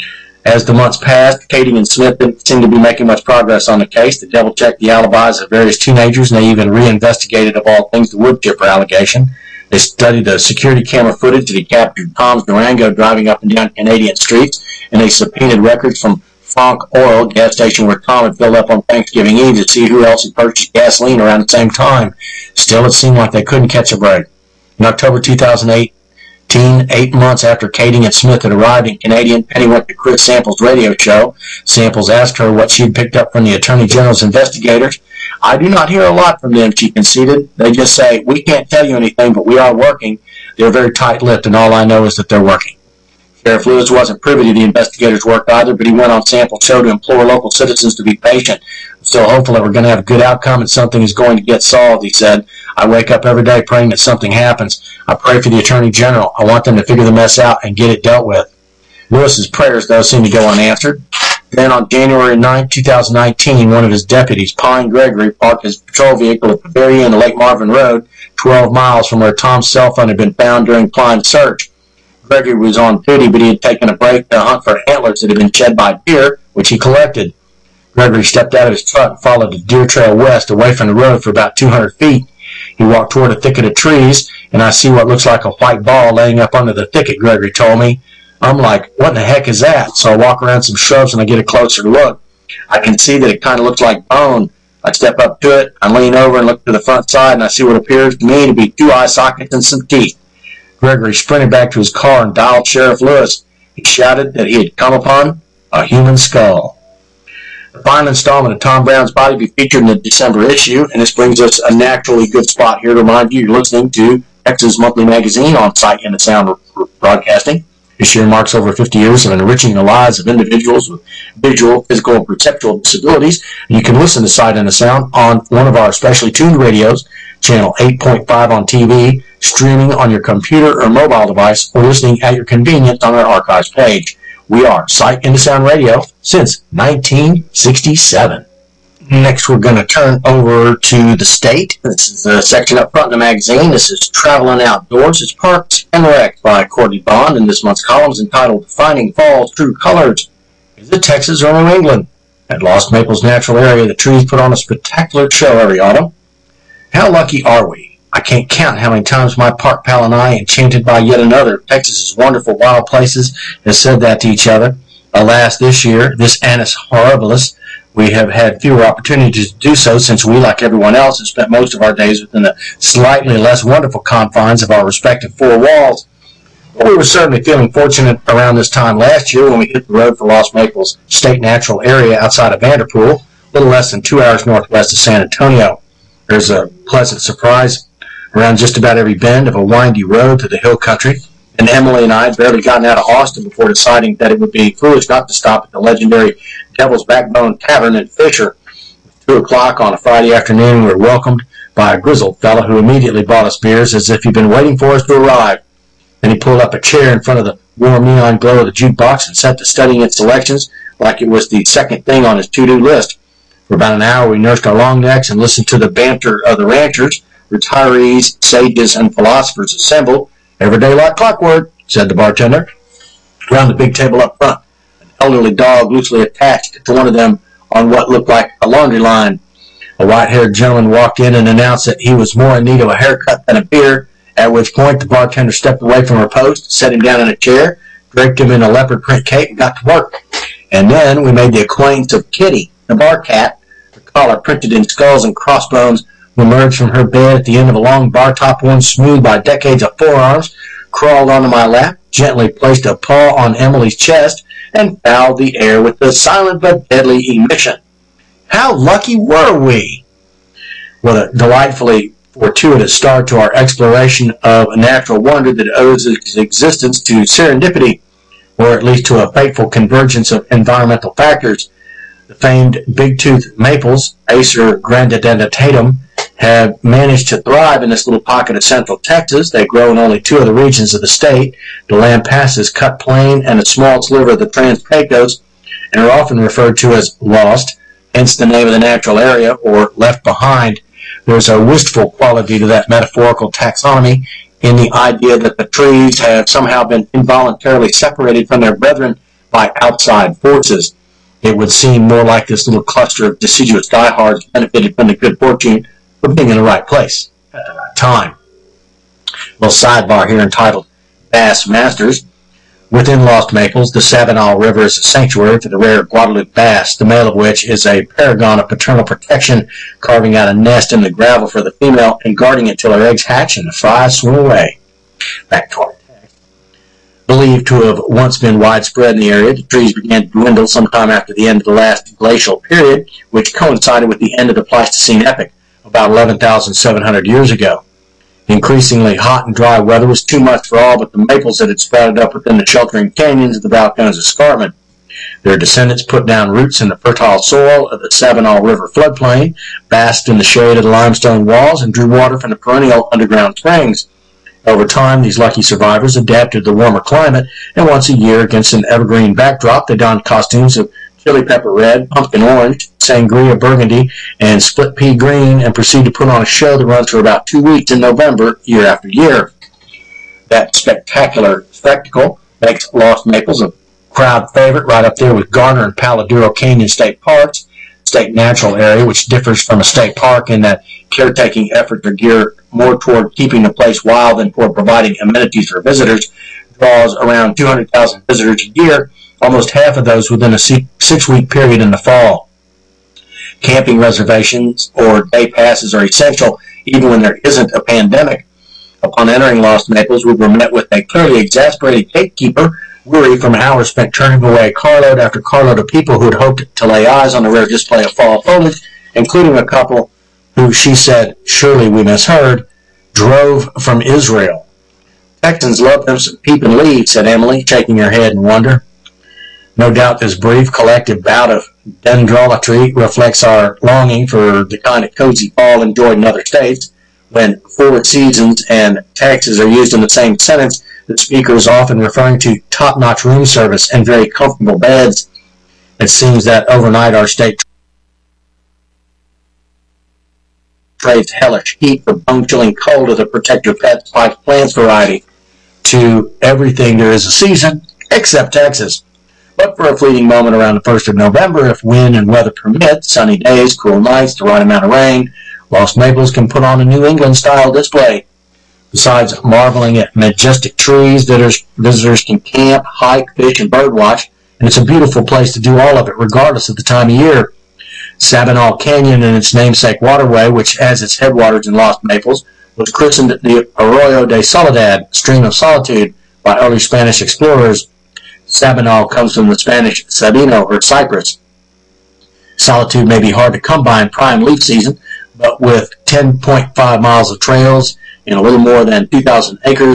As the months passed, Kading and Smith didn't seem to be making much progress on the case. They double-checked the alibis of various teenagers, and they even re-investigated, of all things, the wood chipper allegation. They studied the security camera footage that he captured Tom's Durango driving up and down Canadian streets, and they subpoenaed records from Frank Oil, gas station where Tom had filled up on Thanksgiving Eve, to see who else had purchased gasoline around the same time. Still, it seemed like they couldn't catch a break. In October two thousand eighteen, eight months after Kading and Smith had arrived in Canadian, Penny went to Chris Samples' radio show. Samples asked her what she had picked up from the Attorney General's investigators. I do not hear a lot from them, she conceded. They just say, we can't tell you anything, but we are working. They're very tight-lipped, and all I know is that they're working. Sheriff Lewis wasn't privy to the investigators' work either, but he went on Sample's show to implore local citizens to be patient. I'm still hopeful that we're going to have a good outcome and something is going to get solved, he said. I wake up every day praying that something happens. I pray for the Attorney General. I want them to figure the mess out and get it dealt with. Lewis's prayers, though, seemed to go unanswered. Then on January ninth, two thousand nineteen, one of his deputies, Pine Gregory, parked his patrol vehicle at the very end of Lake Marvin Road, twelve miles from where Tom's cell phone had been found during Klein's search. Gregory was on duty, but he had taken a break to hunt for antlers that had been shed by deer, which he collected. Gregory stepped out of his truck and followed the deer trail west, away from the road for about two hundred feet. He walked toward a thicket of trees, and I see what looks like a white ball laying up under the thicket, Gregory told me. I'm like, what in the heck is that? So I walk around some shrubs and I get a closer look. I can see that it kind of looks like bone. I step up to it, I lean over and look to the front side, and I see what appears to me to be two eye sockets and some teeth. Gregory sprinted back to his car and dialed Sheriff Lewis. He shouted that he had come upon a human skull. The final installment of Tom Brown's Body will be featured in the December issue, and this brings us a naturally good spot here to remind you you're listening to Texas Monthly Magazine on Sight and Sound Broadcasting. This year marks over fifty years of enriching the lives of individuals with visual, physical, and perceptual disabilities. You can listen to Sight and Sound on one of our specially tuned radios, channel eight point five on T V, streaming on your computer or mobile device, or listening at your convenience on our archives page. We are Sight and Sound Radio since nineteen sixty-seven. Next, we're going to turn over to the state. This is the section up front in the magazine. This is Traveling Outdoors. It's Parks and Rec by Courtney Bond, and this month's column is entitled Defining Fall's True Colors. Is it Texas or New England? At Lost Maples Natural Area, the trees put on a spectacular show every autumn. How lucky are we? I can't count how many times my park pal and I, enchanted by yet another of Texas's wonderful wild places, have said that to each other. Alas, this year, this annus horribilis, we have had fewer opportunities to do so since we, like everyone else, have spent most of our days within the slightly less wonderful confines of our respective four walls. But we were certainly feeling fortunate around this time last year when we hit the road for Lost Maples State Natural Area outside of Vanderpool, a little less than two hours northwest of San Antonio. There's a pleasant surprise around just about every bend of a windy road to the hill country. and Emily and I had barely gotten out of Austin before deciding that it would be foolish not to stop at the legendary Devil's Backbone Tavern in Fisher. At two o'clock on a Friday afternoon, we were welcomed by a grizzled fellow who immediately bought us beers as if he'd been waiting for us to arrive. Then he pulled up a chair in front of the warm neon glow of the jukebox and set to studying its selections like it was the second thing on his to-do list. For about an hour, we nursed our long necks and listened to the banter of the ranchers, retirees, sages, and philosophers assembled. "Every day like clockwork," said the bartender. Around the big table up front, an elderly dog loosely attached to one of them on what looked like a laundry line. A white-haired gentleman walked in and announced that he was more in need of a haircut than a beer, at which point the bartender stepped away from her post, set him down in a chair, draped him in a leopard print cape, and got to work. And then we made the acquaintance of Kitty, the bar cat, her collar printed in skulls and crossbones, who emerged from her bed at the end of a long bar top worn smooth by decades of forearms, crawled onto my lap, gently placed a paw on Emily's chest, and fouled the air with the silent but deadly emission. How lucky were we? What a delightfully fortuitous start to our exploration of a natural wonder that owes its existence to serendipity, or at least to a fateful convergence of environmental factors. The famed big-tooth maples, Acer grandidentatum, have managed to thrive in this little pocket of central Texas. They grow in only two of the regions of the state. The land passes Cut Plain and a small sliver of the Trans-Pecos, and are often referred to as lost, hence the name of the natural area, or left behind. There's a wistful quality to that metaphorical taxonomy in the idea that the trees have somehow been involuntarily separated from their brethren by outside forces. It would seem more like this little cluster of deciduous diehards benefited from the good fortune of being in the right place at the right time. A little sidebar here entitled Bass Masters. Within Lost Maples, the Sabinal River is a sanctuary for the rare Guadalupe bass, the male of which is a paragon of paternal protection, carving out a nest in the gravel for the female and guarding it till her eggs hatch and the fries swim away. Back to our text. Believed to have once been widespread in the area, the trees began to dwindle sometime after the end of the last glacial period, which coincided with the end of the Pleistocene epoch, about eleven thousand seven hundred years ago. The increasingly hot and dry weather was too much for all but the maples that had sprouted up within the sheltering canyons of the Balcones Escarpment. Their descendants put down roots in the fertile soil of the Sabinal River floodplain, basked in the shade of the limestone walls, and drew water from the perennial underground springs. Over time, these lucky survivors adapted to the warmer climate, and once a year, against an evergreen backdrop, they donned costumes of chili pepper red, pumpkin orange, sangria burgundy, and split pea green, and proceed to put on a show that runs for about two weeks in November, year after year. That spectacular spectacle makes Lost Maples a crowd favorite, right up there with Garner and Paladuro Canyon State Parks, state natural area, which differs from a state park in that caretaking efforts are geared more toward keeping the place wild than for providing amenities for visitors, draws around two hundred thousand visitors a year, almost half of those within a six-week period in the fall. Camping reservations or day passes are essential, even when there isn't a pandemic. Upon entering Lost Maples, we were met with a clearly exasperated gatekeeper, weary from hours spent turning away carload after carload of people who had hoped to lay eyes on the rare display of fall foliage, including a couple who, she said, surely we misheard, drove from Israel. Texans love them some peep and leave, said Emily, shaking her head in wonder. No doubt this brief collective bout of dendrolatry reflects our longing for the kind of cozy fall enjoyed in other states. When four seasons and Texas are used in the same sentence, the speaker is often referring to top-notch room service and very comfortable beds. It seems that overnight our state trades hellish heat for bone-chilling cold of the Protect Your Pet Spiked Plants variety to everything there is a season, except Texas. But for a fleeting moment around the first of November, if wind and weather permit, sunny days, cool nights, the right amount of rain, Lost Maples can put on a New England-style display. Besides marveling at majestic trees, visitors can camp, hike, fish, and birdwatch, and it's a beautiful place to do all of it, regardless of the time of year. Sabinal Canyon and its namesake waterway, which has its headwaters in Lost Maples, was christened the Arroyo de Soledad, Stream of Solitude, by early Spanish explorers. Sabinal comes from the Spanish Sabino, or cypress. Solitude may be hard to come by in prime leaf season, but with ten point five miles of trails and a little more than two thousand acres,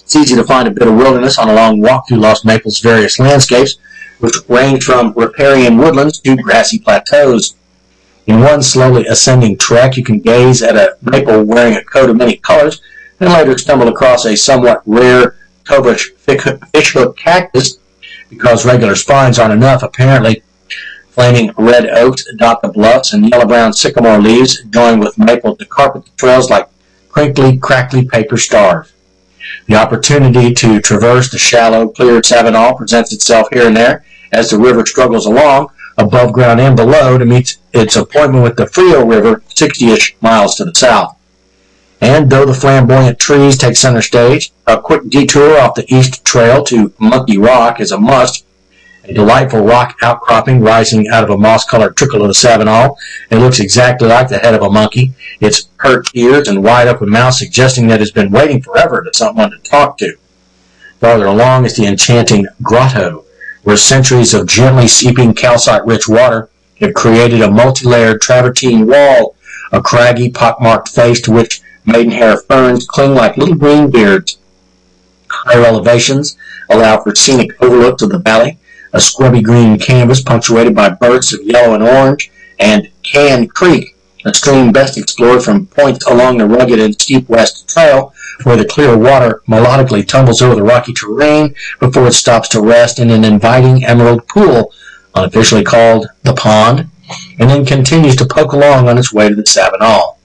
It's easy to find a bit of wilderness on a long walk through Lost Maples' various landscapes, which range from riparian woodlands to grassy plateaus. In one slowly ascending trek, you can gaze at a maple wearing a coat of many colors, and later stumble across a somewhat rare Tobish fishhook cactus. Because regular spines aren't enough, apparently, flaming red oaks dot the bluffs, and yellow-brown sycamore leaves join with maple to carpet the trails like crinkly, crackly paper stars. The opportunity to traverse the shallow, clear Savinol presents itself here and there as the river struggles along, above ground and below, to meet its appointment with the Frio River sixty-ish miles to the south. And though the flamboyant trees take center stage, a quick detour off the east trail to Monkey Rock is a must, a delightful rock outcropping rising out of a moss-colored trickle of the Savinol. It looks exactly like the head of a monkey, its hurt ears and wide-open mouth suggesting that it's been waiting forever for someone to talk to. Farther along is the enchanting grotto, where centuries of gently seeping calcite-rich water have created a multi-layered travertine wall, a craggy, pockmarked face to which maidenhair ferns cling like little green beards. Higher elevations allow for scenic overlooks of the valley, a scrubby green canvas punctuated by bursts of yellow and orange, and Can Creek, a stream best explored from points along the rugged and steep west trail, where the clear water melodically tumbles over the rocky terrain before it stops to rest in an inviting emerald pool, unofficially called the Pond, and then continues to poke along on its way to the Savinol.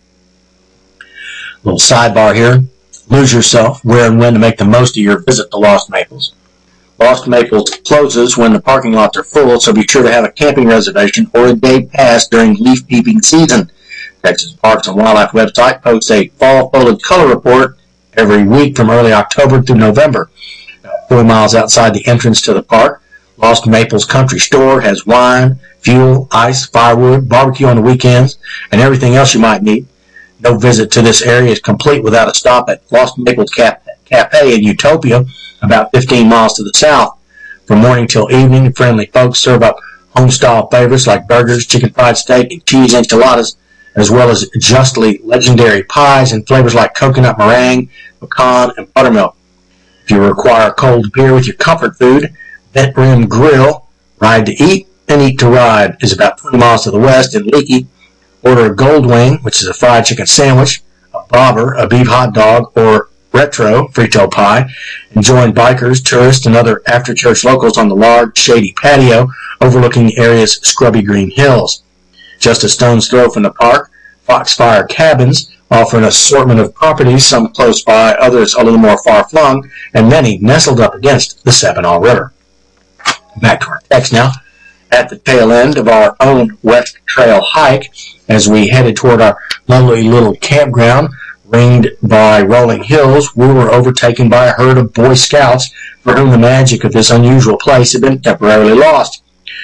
Little sidebar here. Lose yourself where and when to make the most of your visit to Lost Maples. Lost Maples closes when the parking lots are full, so be sure to have a camping reservation or a day pass during leaf peeping season. Texas Parks and Wildlife website posts a fall foliage color report every week from early October through November. About four miles outside the entrance to the park, Lost Maples Country Store has wine, fuel, ice, firewood, barbecue on the weekends, and everything else you might need. No visit to this area is complete without a stop at Lost Maples Cafe in Utopia, about fifteen miles to the south. From morning till evening, friendly folks serve up home-style favorites like burgers, chicken fried steak, and cheese enchiladas, as well as justly legendary pies and flavors like coconut meringue, pecan, and buttermilk. If you require cold beer with your comfort food, Vent Rim Grill, Ride to Eat and Eat to Ride, is about twenty miles to the west in Leakey. Order a Gold Wing, which is a fried chicken sandwich, a bobber, a beef hot dog, or retro frito pie, and join bikers, tourists, and other after-church locals on the large, shady patio overlooking the area's scrubby green hills. Just a stone's throw from the park, Foxfire Cabins offer an assortment of properties, some close by, others a little more far-flung, and many nestled up against the Savinol River. Back to our text now. At the tail end of our own West Trail hike, as we headed toward our lovely little campground, ringed by rolling hills, we were overtaken by a herd of Boy Scouts for whom the magic of this unusual place had been temporarily lost.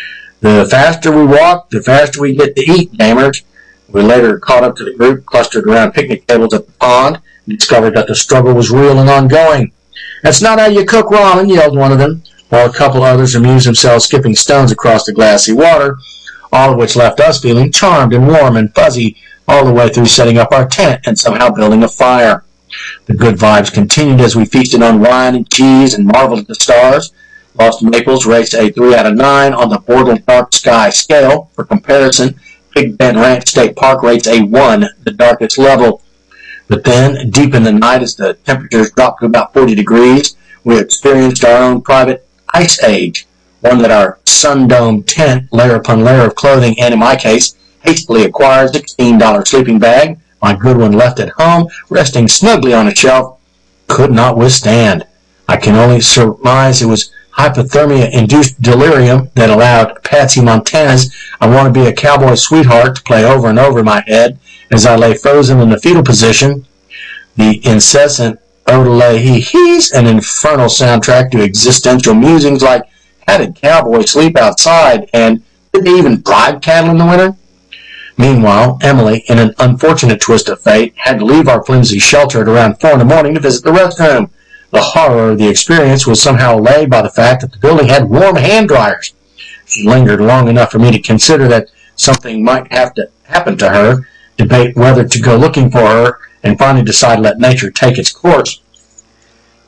The faster we walked, the faster we get to eat, gamers. We later caught up to the group clustered around picnic tables at the pond and discovered that the struggle was real and ongoing. "That's not how you cook ramen," yelled one of them, while a couple others amused themselves skipping stones across the glassy water, all of which left us feeling charmed and warm and fuzzy all the way through setting up our tent and somehow building a fire. The good vibes continued as we feasted on wine and cheese and marveled at the stars. Lost Maples rates a three out of nine on the Bortle Dark Sky scale. For comparison, Big Bend Ranch State Park rates a one, the darkest level. But then, deep in the night, as the temperatures dropped to about forty degrees, we experienced our own private ice age, one that our sun-domed tent, layer upon layer of clothing, and in my case, hastily acquired sixteen dollar sleeping bag, my good one left at home, resting snugly on a shelf, could not withstand. I can only surmise it was hypothermia-induced delirium that allowed Patsy Montana's "I Want to Be a Cowboy Sweetheart" to play over and over in my head as I lay frozen in the fetal position. The incessant odele-hee-hees, an infernal soundtrack to existential musings like "How did cowboys sleep outside?" and "Did they even bribe cattle in the winter?" Meanwhile, Emily, in an unfortunate twist of fate, had to leave our flimsy shelter at around four in the morning to visit the restroom. The horror of the experience was somehow allayed by the fact that the building had warm hand dryers. She lingered long enough for me to consider that something might have to happen to her, debate whether to go looking for her, and finally decide to let nature take its course.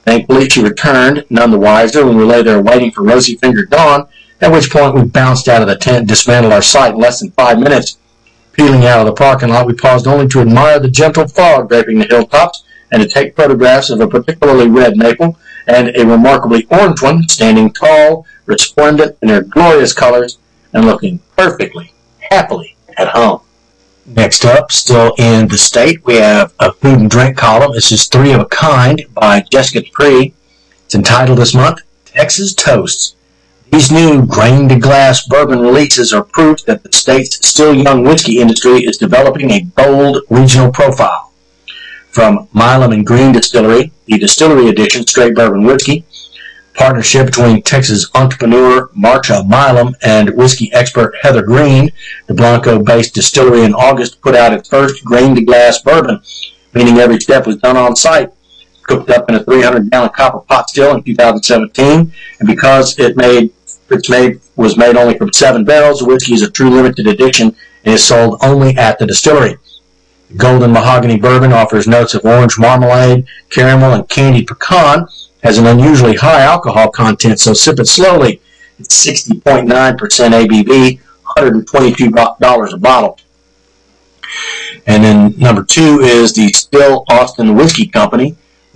Thankfully, she returned, none the wiser, when we lay there waiting for rosy-fingered dawn, at which point we bounced out of the tent and dismantled our site in less than five minutes. Peeling out of the parking lot, we paused only to admire the gentle fog draping the hilltops and to take photographs of a particularly red maple and a remarkably orange one standing tall, resplendent in their glorious colors, and looking perfectly, happily at home. Next up, still in the state, we have a food and drink column. This is Three of a Kind by Jessica Dupree. It's entitled this month, Texas Toasts. These new grain-to-glass bourbon releases are proof that the state's still young whiskey industry is developing a bold regional profile. From Milam and Green Distillery, the Distillery Edition Straight Bourbon Whiskey, partnership between Texas entrepreneur Marsha Milam and whiskey expert Heather Green, the Blanco-based distillery in August put out its first grain-to-glass bourbon, meaning every step was done on site. Cooked up in a three hundred gallon copper pot still in two thousand seventeen, and because it made it's made was made only from seven barrels, the whiskey is a true limited edition and is sold only at the distillery. The Golden Mahogany Bourbon offers notes of orange marmalade, caramel, and candied pecan, has an unusually high alcohol content, so sip it slowly. It's sixty point nine percent A B V, one hundred twenty-two dollars a bottle. And then number two is the Still Austin Whiskey Company,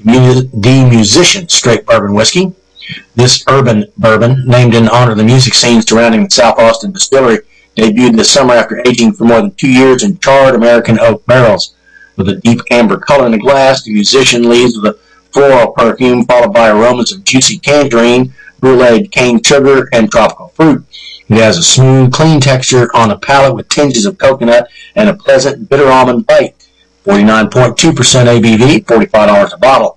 the Musician Straight Bourbon Whiskey. This urban bourbon, named in honor of the music scene surrounding the South Austin Distillery, debuted this summer after aging for more than two years in charred American oak barrels. With a deep amber color in the glass, the Musician leaves with a floral perfume followed by aromas of juicy tangerine, bruleed cane sugar, and tropical fruit. It has a smooth, clean texture on the palate with tinges of coconut and a pleasant bitter almond bite. forty-nine point two percent A B V, forty-five dollars a bottle.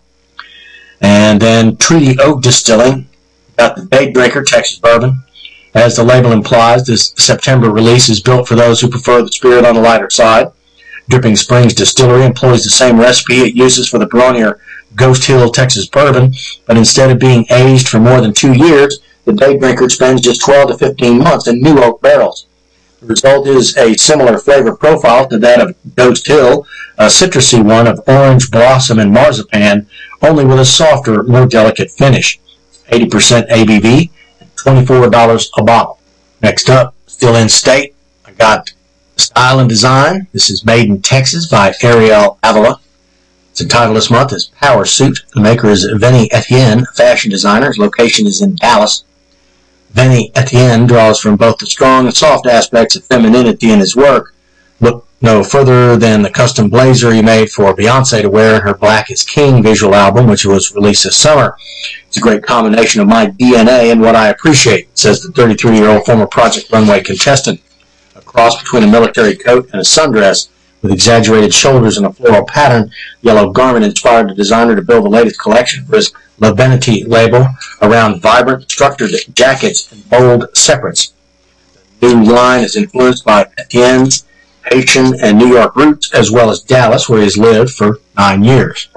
And then Treaty Oak Distilling got the Day Drinker Texas Bourbon. As the label implies, this September release is built for those who prefer the spirit on the lighter side. Dripping Springs Distillery employs the same recipe it uses for the Peronier Ghost Hill Texas Bourbon, but instead of being aged for more than two years, the Day Drinker spends just twelve to fifteen months in new oak barrels. The result is a similar flavor profile to that of Ghost Hill, a citrusy one of orange, blossom, and marzipan, only with a softer, more delicate finish. eighty percent A B V, and twenty-four dollars a bottle. Next up, still in state, I got Style and Design. This is Made in Texas by Ariel Avila. Its entitled this month is Power Suit. The maker is Vinny Etienne, a fashion designer. His location is in Dallas. Vinny Etienne draws from both the strong and soft aspects of femininity in his work. Look no further than the custom blazer he made for Beyonce to wear in her Black is King visual album, which was released this summer. It's a great combination of my D N A and what I appreciate, says the thirty-three-year-old former Project Runway contestant. A cross between a military coat and a sundress, with exaggerated shoulders and a floral pattern, yellow garment inspired the designer to build the latest collection for his La Vanity label around vibrant structured jackets and bold separates. The new line is influenced by Etienne's Haitian and New York roots, as well as Dallas, where he has lived for nine years.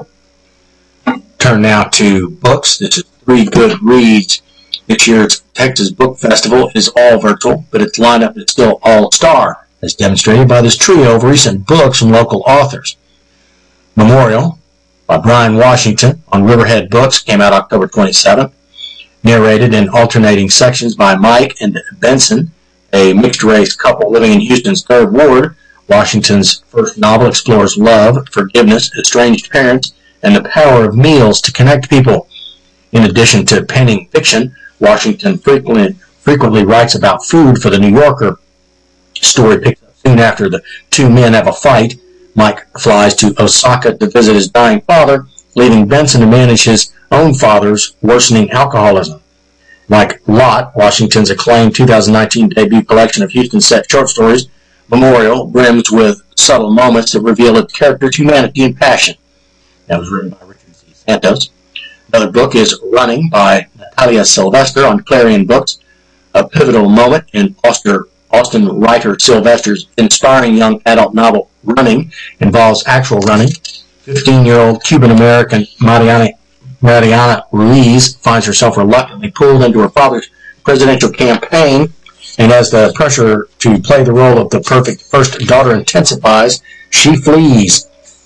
Turn now to books. This is Three Good Reads. This year's Texas Book Festival is all virtual, but its lineup is still all-star, as demonstrated by this trio of recent books from local authors. Memorial by Brian Washington on Riverhead Books came out October twenty-seventh. Narrated in alternating sections by Mike and Benson, a mixed-race couple living in Houston's Third Ward. Washington's first novel explores love, forgiveness, estranged parents, and the power of meals to connect people. In addition to penning fiction, Washington frequently, frequently writes about food for The New Yorker. The story picks up soon after the two men have a fight. Mike flies to Osaka to visit his dying father, leaving Benson to manage his own father's worsening alcoholism. Like Lot, Washington's acclaimed two thousand nineteen debut collection of Houston-set short stories, Memorial brims with subtle moments that reveal its character's humanity and passion. That was written by Richard C. Santos. Another book is Running by Natalia Sylvester on Clarion Books. A pivotal moment in Austin writer Sylvester's inspiring young adult novel Running involves actual running. fifteen-year-old Cuban-American Mariana, Mariana Ruiz finds herself reluctantly pulled into her father's presidential campaign, and as the pressure to play the role of the perfect first daughter intensifies, she flees.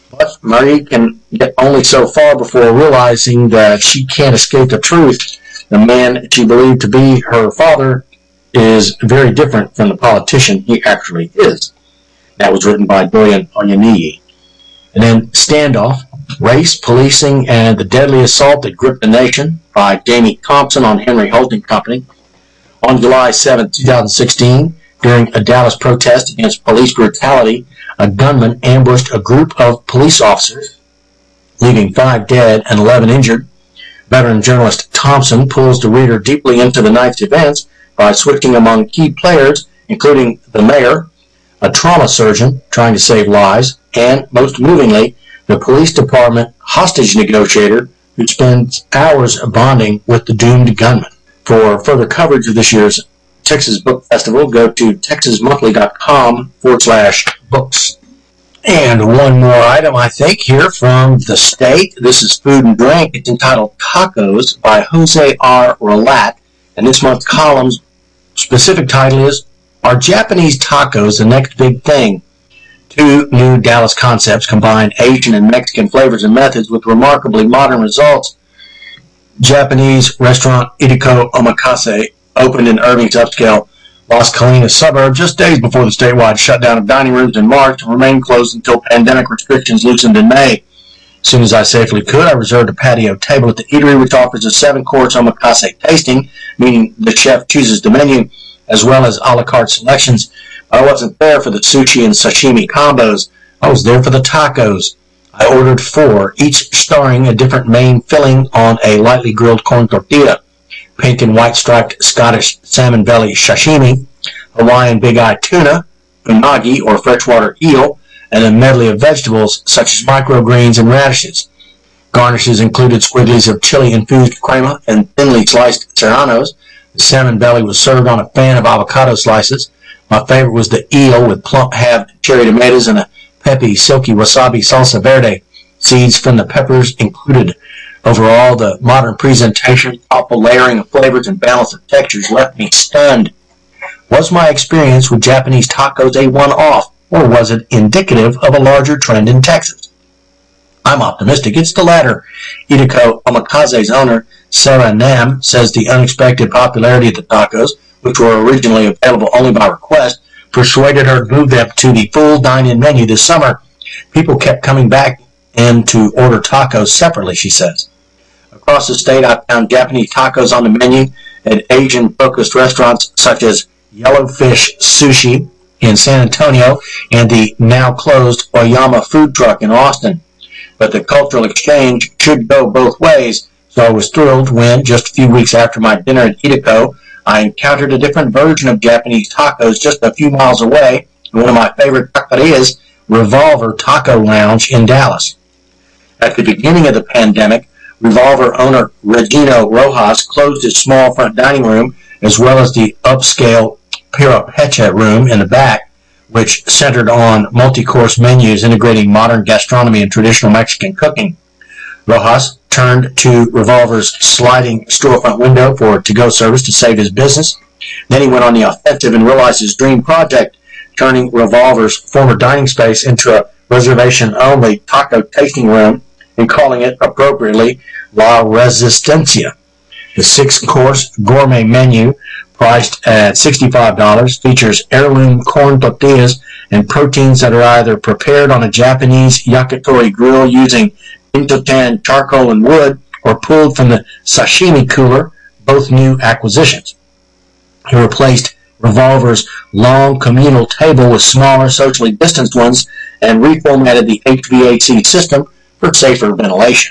But Marie can get only so far before realizing that she can't escape the truth. The man she believed to be her father is very different from the politician he actually is. That was written by Dorian Oyeniyi. And then Standoff, Race, Policing, and the Deadly Assault That Gripped the Nation by Jamie Thompson on Henry Holt and Company. On July seventh, twenty sixteen, during a Dallas protest against police brutality, a gunman ambushed a group of police officers, leaving five dead and eleven injured. Veteran journalist Thompson pulls the reader deeply into the night's events by switching among key players, including the mayor, a trauma surgeon trying to save lives, and, most movingly, the police department hostage negotiator who spends hours bonding with the doomed gunman. For further coverage of this year's Texas Book Festival, go to texasmonthly.com forward slash books. And one more item, I think, here from the state. This is Food and Drink. It's entitled Tacos by Jose R. Relat. And this month's column's specific title is, Are Japanese Tacos the Next Big Thing? Two new Dallas concepts combine Asian and Mexican flavors and methods with remarkably modern results. Japanese restaurant Ideko Omakase opened in Irving's upscale Las Colinas suburb just days before the statewide shutdown of dining rooms in March and remained closed until pandemic restrictions loosened in May. As soon as I safely could, I reserved a patio table at the eatery, which offers a seven-course omakase tasting, meaning the chef chooses the menu, as well as a la carte selections. I wasn't there for the sushi and sashimi combos. I was there for the tacos. I ordered four, each starring a different main filling on a lightly grilled corn tortilla. Pink and white striped Scottish salmon belly sashimi, Hawaiian big-eye tuna, unagi or freshwater eel, and a medley of vegetables such as microgreens and radishes. Garnishes included squigglies of chili-infused crema and thinly sliced serranos. The salmon belly was served on a fan of avocado slices. My favorite was the eel with plump halved cherry tomatoes and a peppy, silky wasabi salsa verde. Seeds from the peppers included. Overall, the modern presentation, thoughtful layering of flavors and balance of textures left me stunned. Was my experience with Japanese tacos a one-off, or was it indicative of a larger trend in Texas? I'm optimistic it's the latter. Ideko Omakase's owner, Sarah Nam, says the unexpected popularity of the tacos, which were originally available only by request, persuaded her to move them to the full dine-in menu this summer. People kept coming back in to order tacos separately, she says. Across the state, I found Japanese tacos on the menu at Asian-focused restaurants such as Yellowfish Sushi in San Antonio and the now-closed Oyama food truck in Austin. But the cultural exchange should go both ways, so I was thrilled when, just a few weeks after my dinner at Ideko, I encountered a different version of Japanese tacos just a few miles away in one of my favorite taquerias, Revolver Taco Lounge in Dallas. At the beginning of the pandemic, Revolver owner Regino Rojas closed his small front dining room as well as the upscale Pirapecha room in the back, which centered on multi-course menus integrating modern gastronomy and traditional Mexican cooking. Rojas turned to Revolver's sliding storefront window for to-go service to save his business. Then he went on the offensive and realized his dream project, turning Revolver's former dining space into a reservation-only taco tasting room and calling it, appropriately, La Resistencia. The six-course gourmet menu, priced at sixty-five dollars, features heirloom corn tortillas and proteins that are either prepared on a Japanese yakitori grill using Intotan charcoal and wood or pulled from the sashimi cooler, both new acquisitions. He replaced Revolver's long communal table with smaller, socially distanced ones and reformatted the H V A C system for safer ventilation.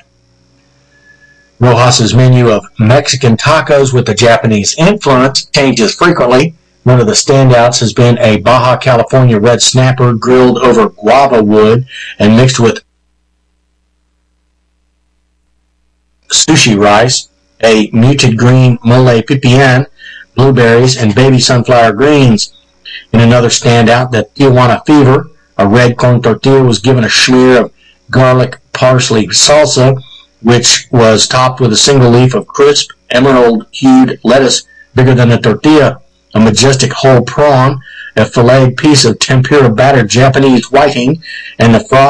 Rojas's menu of Mexican tacos with a Japanese influence changes frequently. One of the standouts has been a Baja California red snapper grilled over guava wood and mixed with sushi rice, a muted green mole pipián, blueberries, and baby sunflower greens. In another standout, the Tijuana Fever, a red corn tortilla was given a smear of garlic parsley salsa, which was topped with a single leaf of crisp, emerald-hued lettuce bigger than a tortilla, a majestic whole prawn, a filleted piece of tempura-battered Japanese whiting, and the fried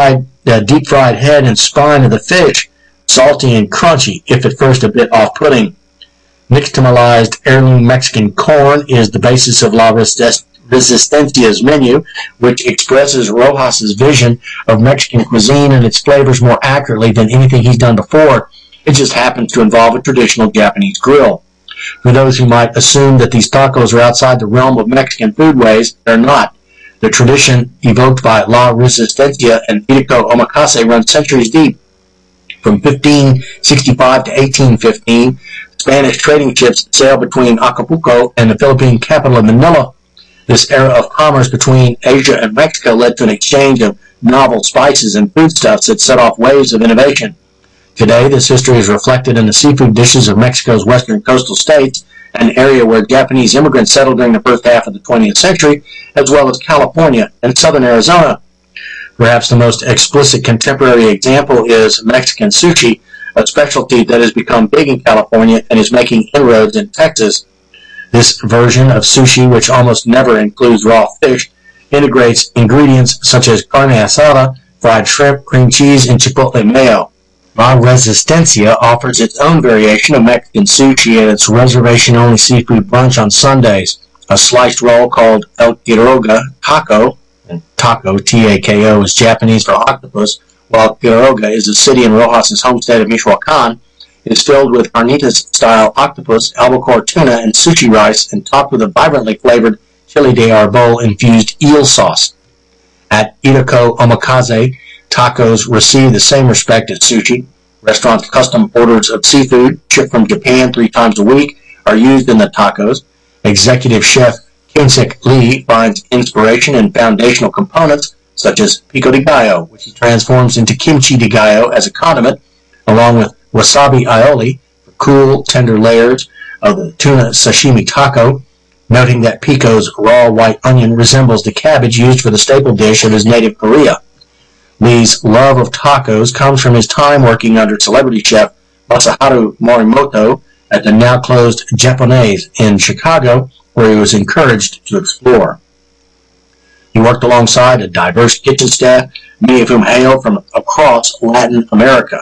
the deep-fried head and spine of the fish, salty and crunchy, if at first a bit off-putting. Nixtamalized heirloom Mexican corn is the basis of La Resistencia's menu, which expresses Rojas's vision of Mexican cuisine and its flavors more accurately than anything he's done before. It just happens to involve a traditional Japanese grill. For those who might assume that these tacos are outside the realm of Mexican foodways, they're not. The tradition evoked by La Resistencia and Irico Omakase runs centuries deep. From fifteen sixty-five to eighteen fifteen, Spanish trading ships sailed between Acapulco and the Philippine capital of Manila. This era of commerce between Asia and Mexico led to an exchange of novel spices and foodstuffs that set off waves of innovation. Today, this history is reflected in the seafood dishes of Mexico's western coastal states, an area where Japanese immigrants settled during the first half of the twentieth century, as well as California and southern Arizona. Perhaps the most explicit contemporary example is Mexican sushi, a specialty that has become big in California and is making inroads in Texas. This version of sushi, which almost never includes raw fish, integrates ingredients such as carne asada, fried shrimp, cream cheese, and chipotle mayo. La Resistencia offers its own variation of Mexican sushi at its reservation-only seafood brunch on Sundays, a sliced roll called El Quiroga taco, and taco, T A K O, is Japanese for octopus, while Quiroga is a city in Rojas's home state of Michoacan. It is filled with carnitas-style octopus, albacore tuna, and sushi rice, and topped with a vibrantly flavored chili de arbol-infused eel sauce. At Irico Omakase, tacos receive the same respect as sushi. Restaurants' custom orders of seafood, shipped from Japan three times a week, are used in the tacos. Executive chef Kinsek Lee finds inspiration in foundational components such as pico de gallo, which he transforms into kimchi de gallo as a condiment, along with wasabi aioli for cool, tender layers of the tuna sashimi taco, noting that Pico's raw white onion resembles the cabbage used for the staple dish of his native Korea. Lee's love of tacos comes from his time working under celebrity chef Masaharu Morimoto at the now-closed Japonais in Chicago, where he was encouraged to explore. He worked alongside a diverse kitchen staff, many of whom hailed from across Latin America.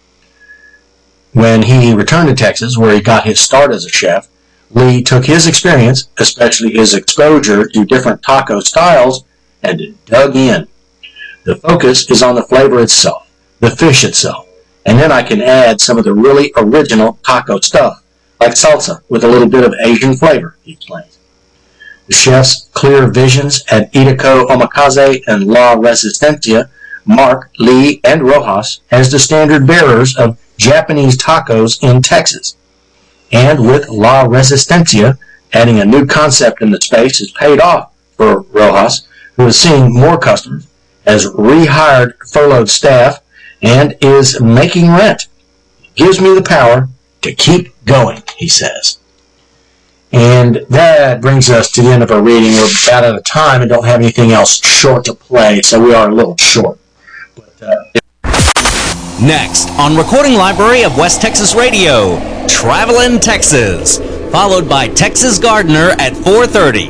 When he returned to Texas, where he got his start as a chef, Lee took his experience, especially his exposure to different taco styles, and dug in. The focus is on the flavor itself, the fish itself, and then I can add some of the really original taco stuff, like salsa with a little bit of Asian flavor, he explains. The chef's clear visions at Irico Omakase and La Resistencia mark Lee and Rojas as the standard bearers of Japanese tacos in Texas. And with La Resistencia, adding a new concept in the space has paid off for Rojas, who is seeing more customers, has rehired furloughed staff, and is making rent. It gives me the power to keep going, he says. And that brings us to the end of our reading. We're about out of time and don't have anything else short to play, so we are a little short. But, uh, Next, on Recording Library of West Texas Radio, Travelin' Texas, followed by Texas Gardener at four thirty.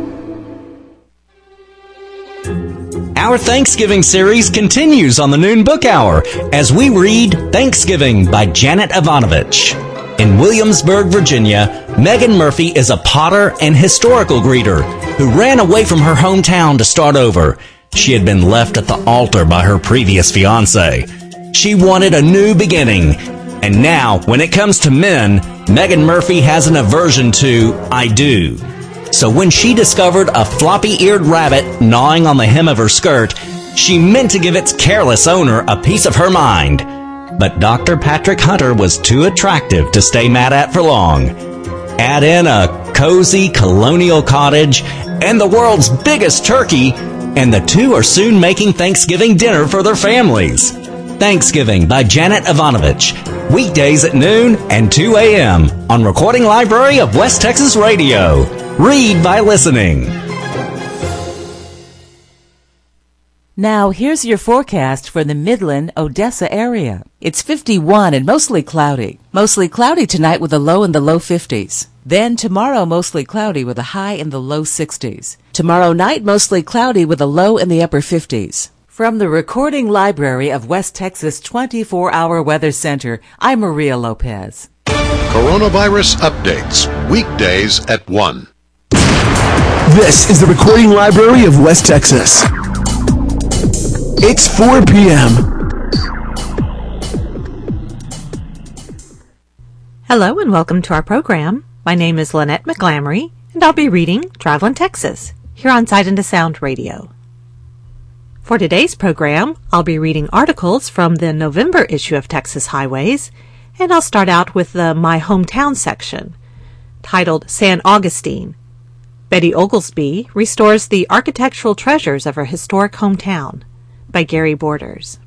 Our Thanksgiving series continues on the Noon Book Hour as we read Thanksgiving by Janet Ivanovich. In Williamsburg, Virginia, Megan Murphy is a potter and historical greeter who ran away from her hometown to start over. She had been left at the altar by her previous fiancé. She wanted a new beginning. And now, when it comes to men, Megan Murphy has an aversion to I do. So when she discovered a floppy-eared rabbit gnawing on the hem of her skirt, she meant to give its careless owner a piece of her mind. But Doctor Patrick Hunter was too attractive to stay mad at for long. Add in a cozy colonial cottage and the world's biggest turkey, and the two are soon making Thanksgiving dinner for their families. Thanksgiving by Janet Ivanovich. Weekdays at noon and two a.m. on Recording Library of West Texas Radio. Read by listening. Now, here's your forecast for the Midland, Odessa area. It's fifty-one and mostly cloudy. Mostly cloudy tonight with a low in the low fifties. Then tomorrow, mostly cloudy with a high in the low sixties. Tomorrow night, mostly cloudy with a low in the upper fifties. From the Recording Library of West Texas twenty-four hour Weather Center, I'm Maria Lopez. Coronavirus updates, weekdays at one. This is the Recording Library of West Texas. It's four p.m. Hello and welcome to our program. My name is Lynette McGlamory, and I'll be reading Travelin' Texas here on Sight and Sound Radio. For today's program, I'll be reading articles from the November issue of Texas Highways, and I'll start out with the My Hometown section, titled San Augustine. Betty Oglesby restores the architectural treasures of her historic hometown, by Gary Borders.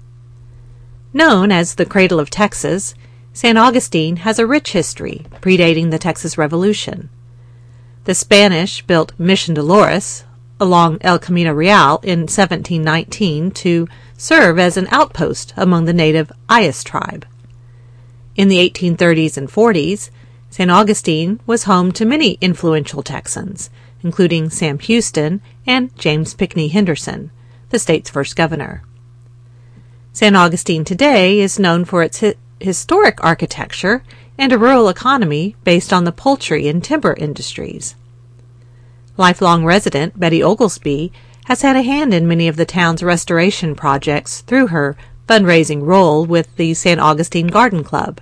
Known as the Cradle of Texas, San Augustine has a rich history predating the Texas Revolution. The Spanish built Mission Dolores along El Camino Real in seventeen nineteen to serve as an outpost among the native Ayas tribe. In the eighteen thirties and forties, San Augustine was home to many influential Texans, including Sam Houston and James Pinckney Henderson, the state's first governor. San Augustine today is known for its hi- historic architecture and a rural economy based on the poultry and timber industries. Lifelong resident Betty Oglesby has had a hand in many of the town's restoration projects through her fundraising role with the San Augustine Garden Club.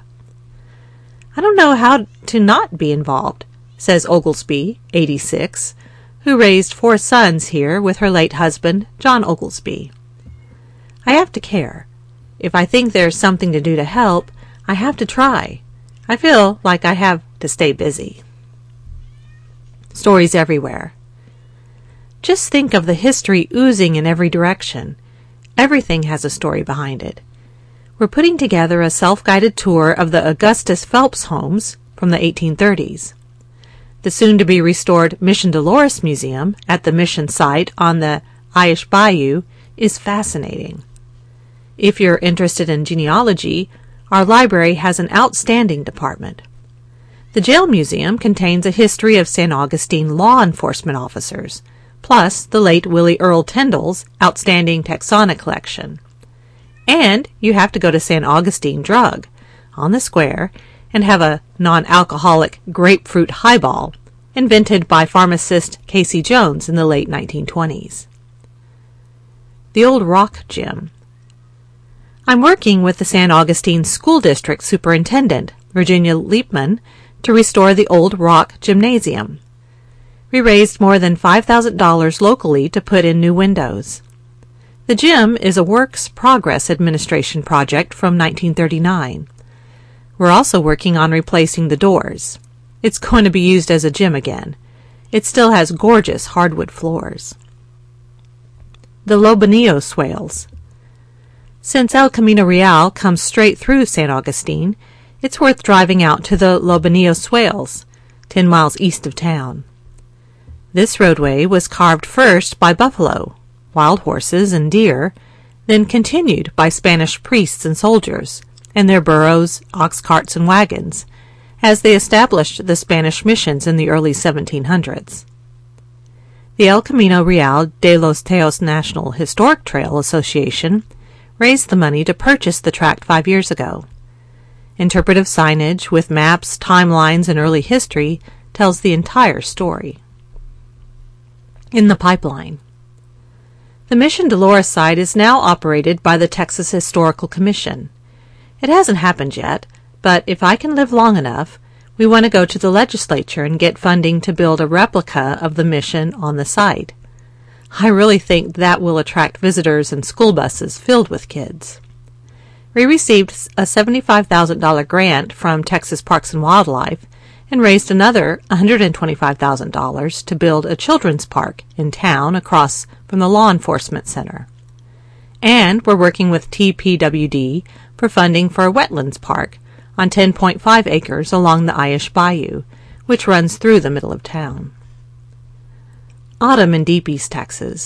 I don't know how to not be involved, says Oglesby, eighty-six, who raised four sons here with her late husband, John Oglesby. I have to care. If I think there's something to do to help, I have to try. I feel like I have to stay busy. Stories everywhere. Just think of the history oozing in every direction. Everything has a story behind it. We're putting together a self-guided tour of the Augustus Phelps homes from the eighteen thirties. The soon-to-be-restored Mission Dolores Museum at the Mission site on the Ayas Bayou is fascinating. If you're interested in genealogy, our library has an outstanding department. The Jail Museum contains a history of San Augustine law enforcement officers, plus the late Willie Earl Tyndall's outstanding Texana collection. And you have to go to San Augustine Drug on the square and have a non-alcoholic grapefruit highball invented by pharmacist Casey Jones in the late nineteen twenties. The Old Rock Gym. I'm working with the San Augustine School District Superintendent, Virginia Leapman, to restore the Old Rock Gymnasium. We raised more than five thousand dollars locally to put in new windows. The gym is a Works Progress Administration project from nineteen thirty-nine. We're also working on replacing the doors. It's going to be used as a gym again. It still has gorgeous hardwood floors. The Lobanillo Swales. Since El Camino Real comes straight through San Augustine, it's worth driving out to the Lobanillo Swales, ten miles east of town. This roadway was carved first by buffalo, wild horses, and deer, then continued by Spanish priests and soldiers, and their burros, ox carts, and wagons, as they established the Spanish missions in the early seventeen hundreds. The El Camino Real de los Teos National Historic Trail Association raised the money to purchase the tract five years ago. Interpretive signage with maps, timelines, and early history tells the entire story. In the pipeline. The Mission Dolores site is now operated by the Texas Historical Commission. It hasn't happened yet, but if I can live long enough, we want to go to the legislature and get funding to build a replica of the mission on the site. I really think that will attract visitors and school buses filled with kids. We received a seventy-five thousand dollars grant from Texas Parks and Wildlife and raised another one hundred twenty-five thousand dollars to build a children's park in town across from the Law Enforcement Center. And we're working with T P W D for funding for a wetlands park on ten point five acres along the Ayas Bayou, which runs through the middle of town. Autumn in Deep East Texas.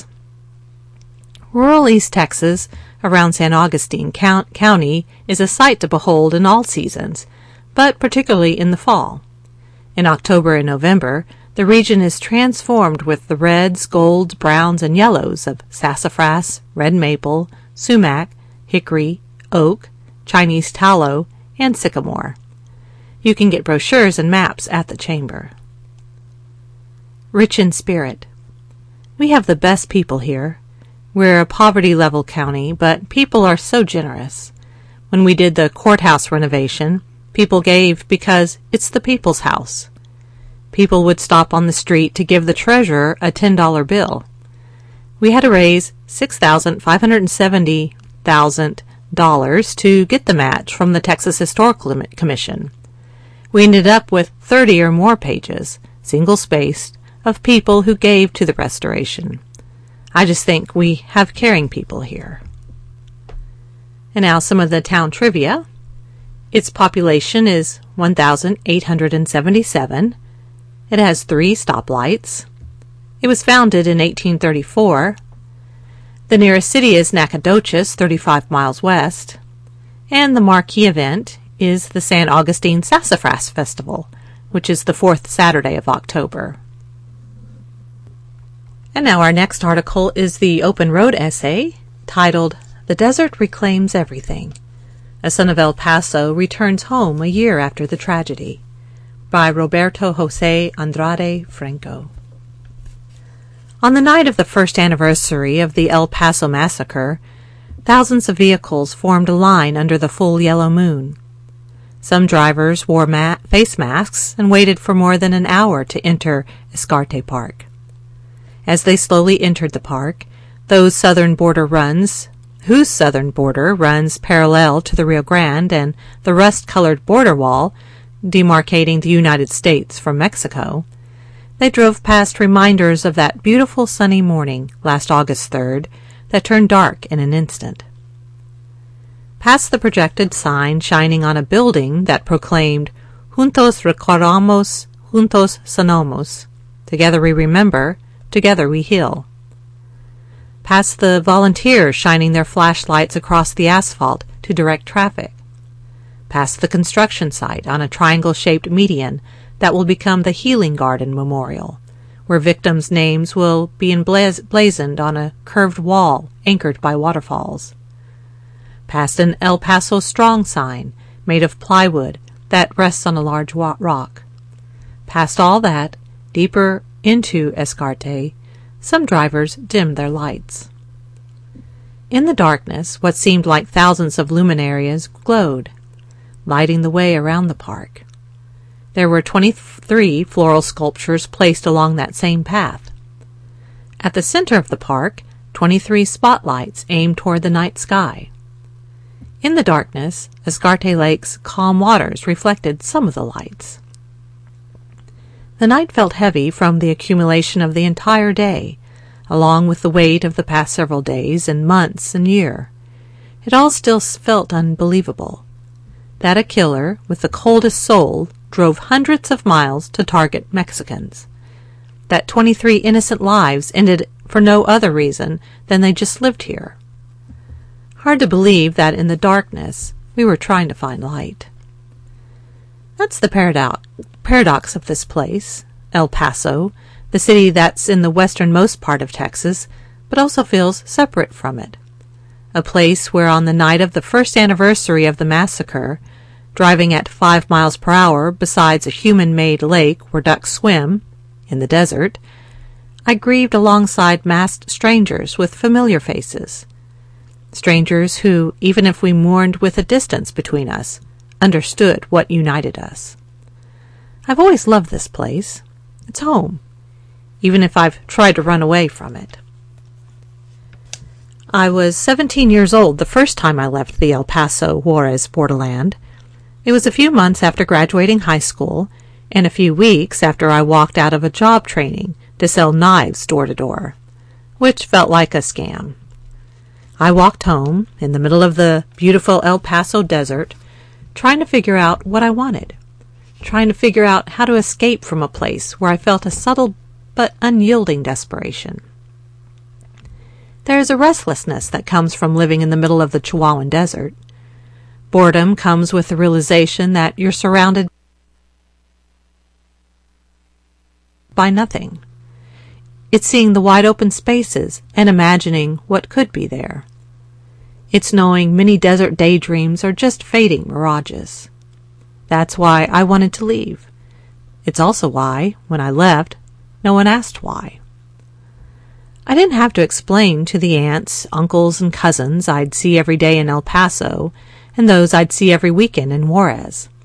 Rural East Texas, around San Augustine Count- County, is a sight to behold in all seasons, but particularly in the fall. In October and November, The region is transformed with the reds, golds, browns, and yellows of sassafras, red maple, sumac, hickory, oak, Chinese tallow, and sycamore. You can get brochures and maps at the chamber. Rich in spirit. We have the best people here. We're a poverty-level county, but people are so generous. When we did the courthouse renovation, people gave because it's the people's house. People would stop on the street to give the treasurer a ten dollar bill. We had to raise six thousand five hundred seventy thousand dollars to get the match from the Texas Historical Commission. We ended up with thirty or more pages, single-spaced, of people who gave to the restoration. I just think we have caring people here. And now some of the town trivia. Its population is one thousand eight hundred seventy-seven. It has three stoplights. It was founded in eighteen thirty-four. The nearest city is Nacogdoches, thirty-five miles west. And the marquee event is the San Augustine Sassafras Festival, which is the fourth Saturday of October. And now our next article is the Open Road essay titled The Desert Reclaims Everything. A son of El Paso returns home a year after the tragedy, by Roberto Jose Andrade Franco. On the night of the first anniversary of the El Paso massacre, thousands of vehicles formed a line under the full yellow moon. Some drivers wore ma- face masks and waited for more than an hour to enter Escarte Park. As they slowly entered the park, those southern border runs, whose southern border runs parallel to the Rio Grande and the rust-colored border wall demarcating the United States from Mexico, they drove past reminders of that beautiful sunny morning last August third that turned dark in an instant. Past the projected sign shining on a building that proclaimed, Juntos recordamos, juntos sanamos. Together we remember, together we heal. Past the volunteers shining their flashlights across the asphalt to direct traffic. Past the construction site on a triangle-shaped median that will become the Healing Garden Memorial, where victims' names will be emblazoned on a curved wall anchored by waterfalls. Past an El Paso Strong sign made of plywood that rests on a large rock. Past all that, deeper into Escarte, some drivers dimmed their lights. In the darkness, what seemed like thousands of luminarias glowed, lighting the way around the park. There were twenty-three floral sculptures placed along that same path. At the center of the park, twenty-three spotlights aimed toward the night sky. In the darkness, Escarte Lake's calm waters reflected some of the lights. The night felt heavy from the accumulation of the entire day, along with the weight of the past several days and months and year. It all still felt unbelievable. That a killer, with the coldest soul, drove hundreds of miles to target Mexicans. That twenty-three innocent lives ended for no other reason than they just lived here. Hard to believe that in the darkness we were trying to find light. That's the paradox, paradox of this place, El Paso, the city that's in the westernmost part of Texas, but also feels separate from it. A place where on the night of the first anniversary of the massacre, driving at five miles per hour besides a human-made lake where ducks swim, in the desert, I grieved alongside masked strangers with familiar faces. Strangers who, even if we mourned with a distance between us, understood what united us. I've always loved this place. It's home, even if I've tried to run away from it. I was seventeen years old the first time I left the El Paso Juarez borderland. It was a few months after graduating high school, and a few weeks after I walked out of a job training to sell knives door to door, which felt like a scam. I walked home, in the middle of the beautiful El Paso desert, trying to figure out what I wanted, trying to figure out how to escape from a place where I felt a subtle but unyielding desperation. There is a restlessness that comes from living in the middle of the Chihuahuan desert. Boredom comes with the realization that you're surrounded by nothing. It's seeing the wide open spaces and imagining what could be there. It's knowing many desert daydreams are just fading mirages. That's why I wanted to leave. It's also why, when I left, no one asked why. I didn't have to explain to the aunts, uncles, and cousins I'd see every day in El Paso and those I'd see every weekend in Juarez.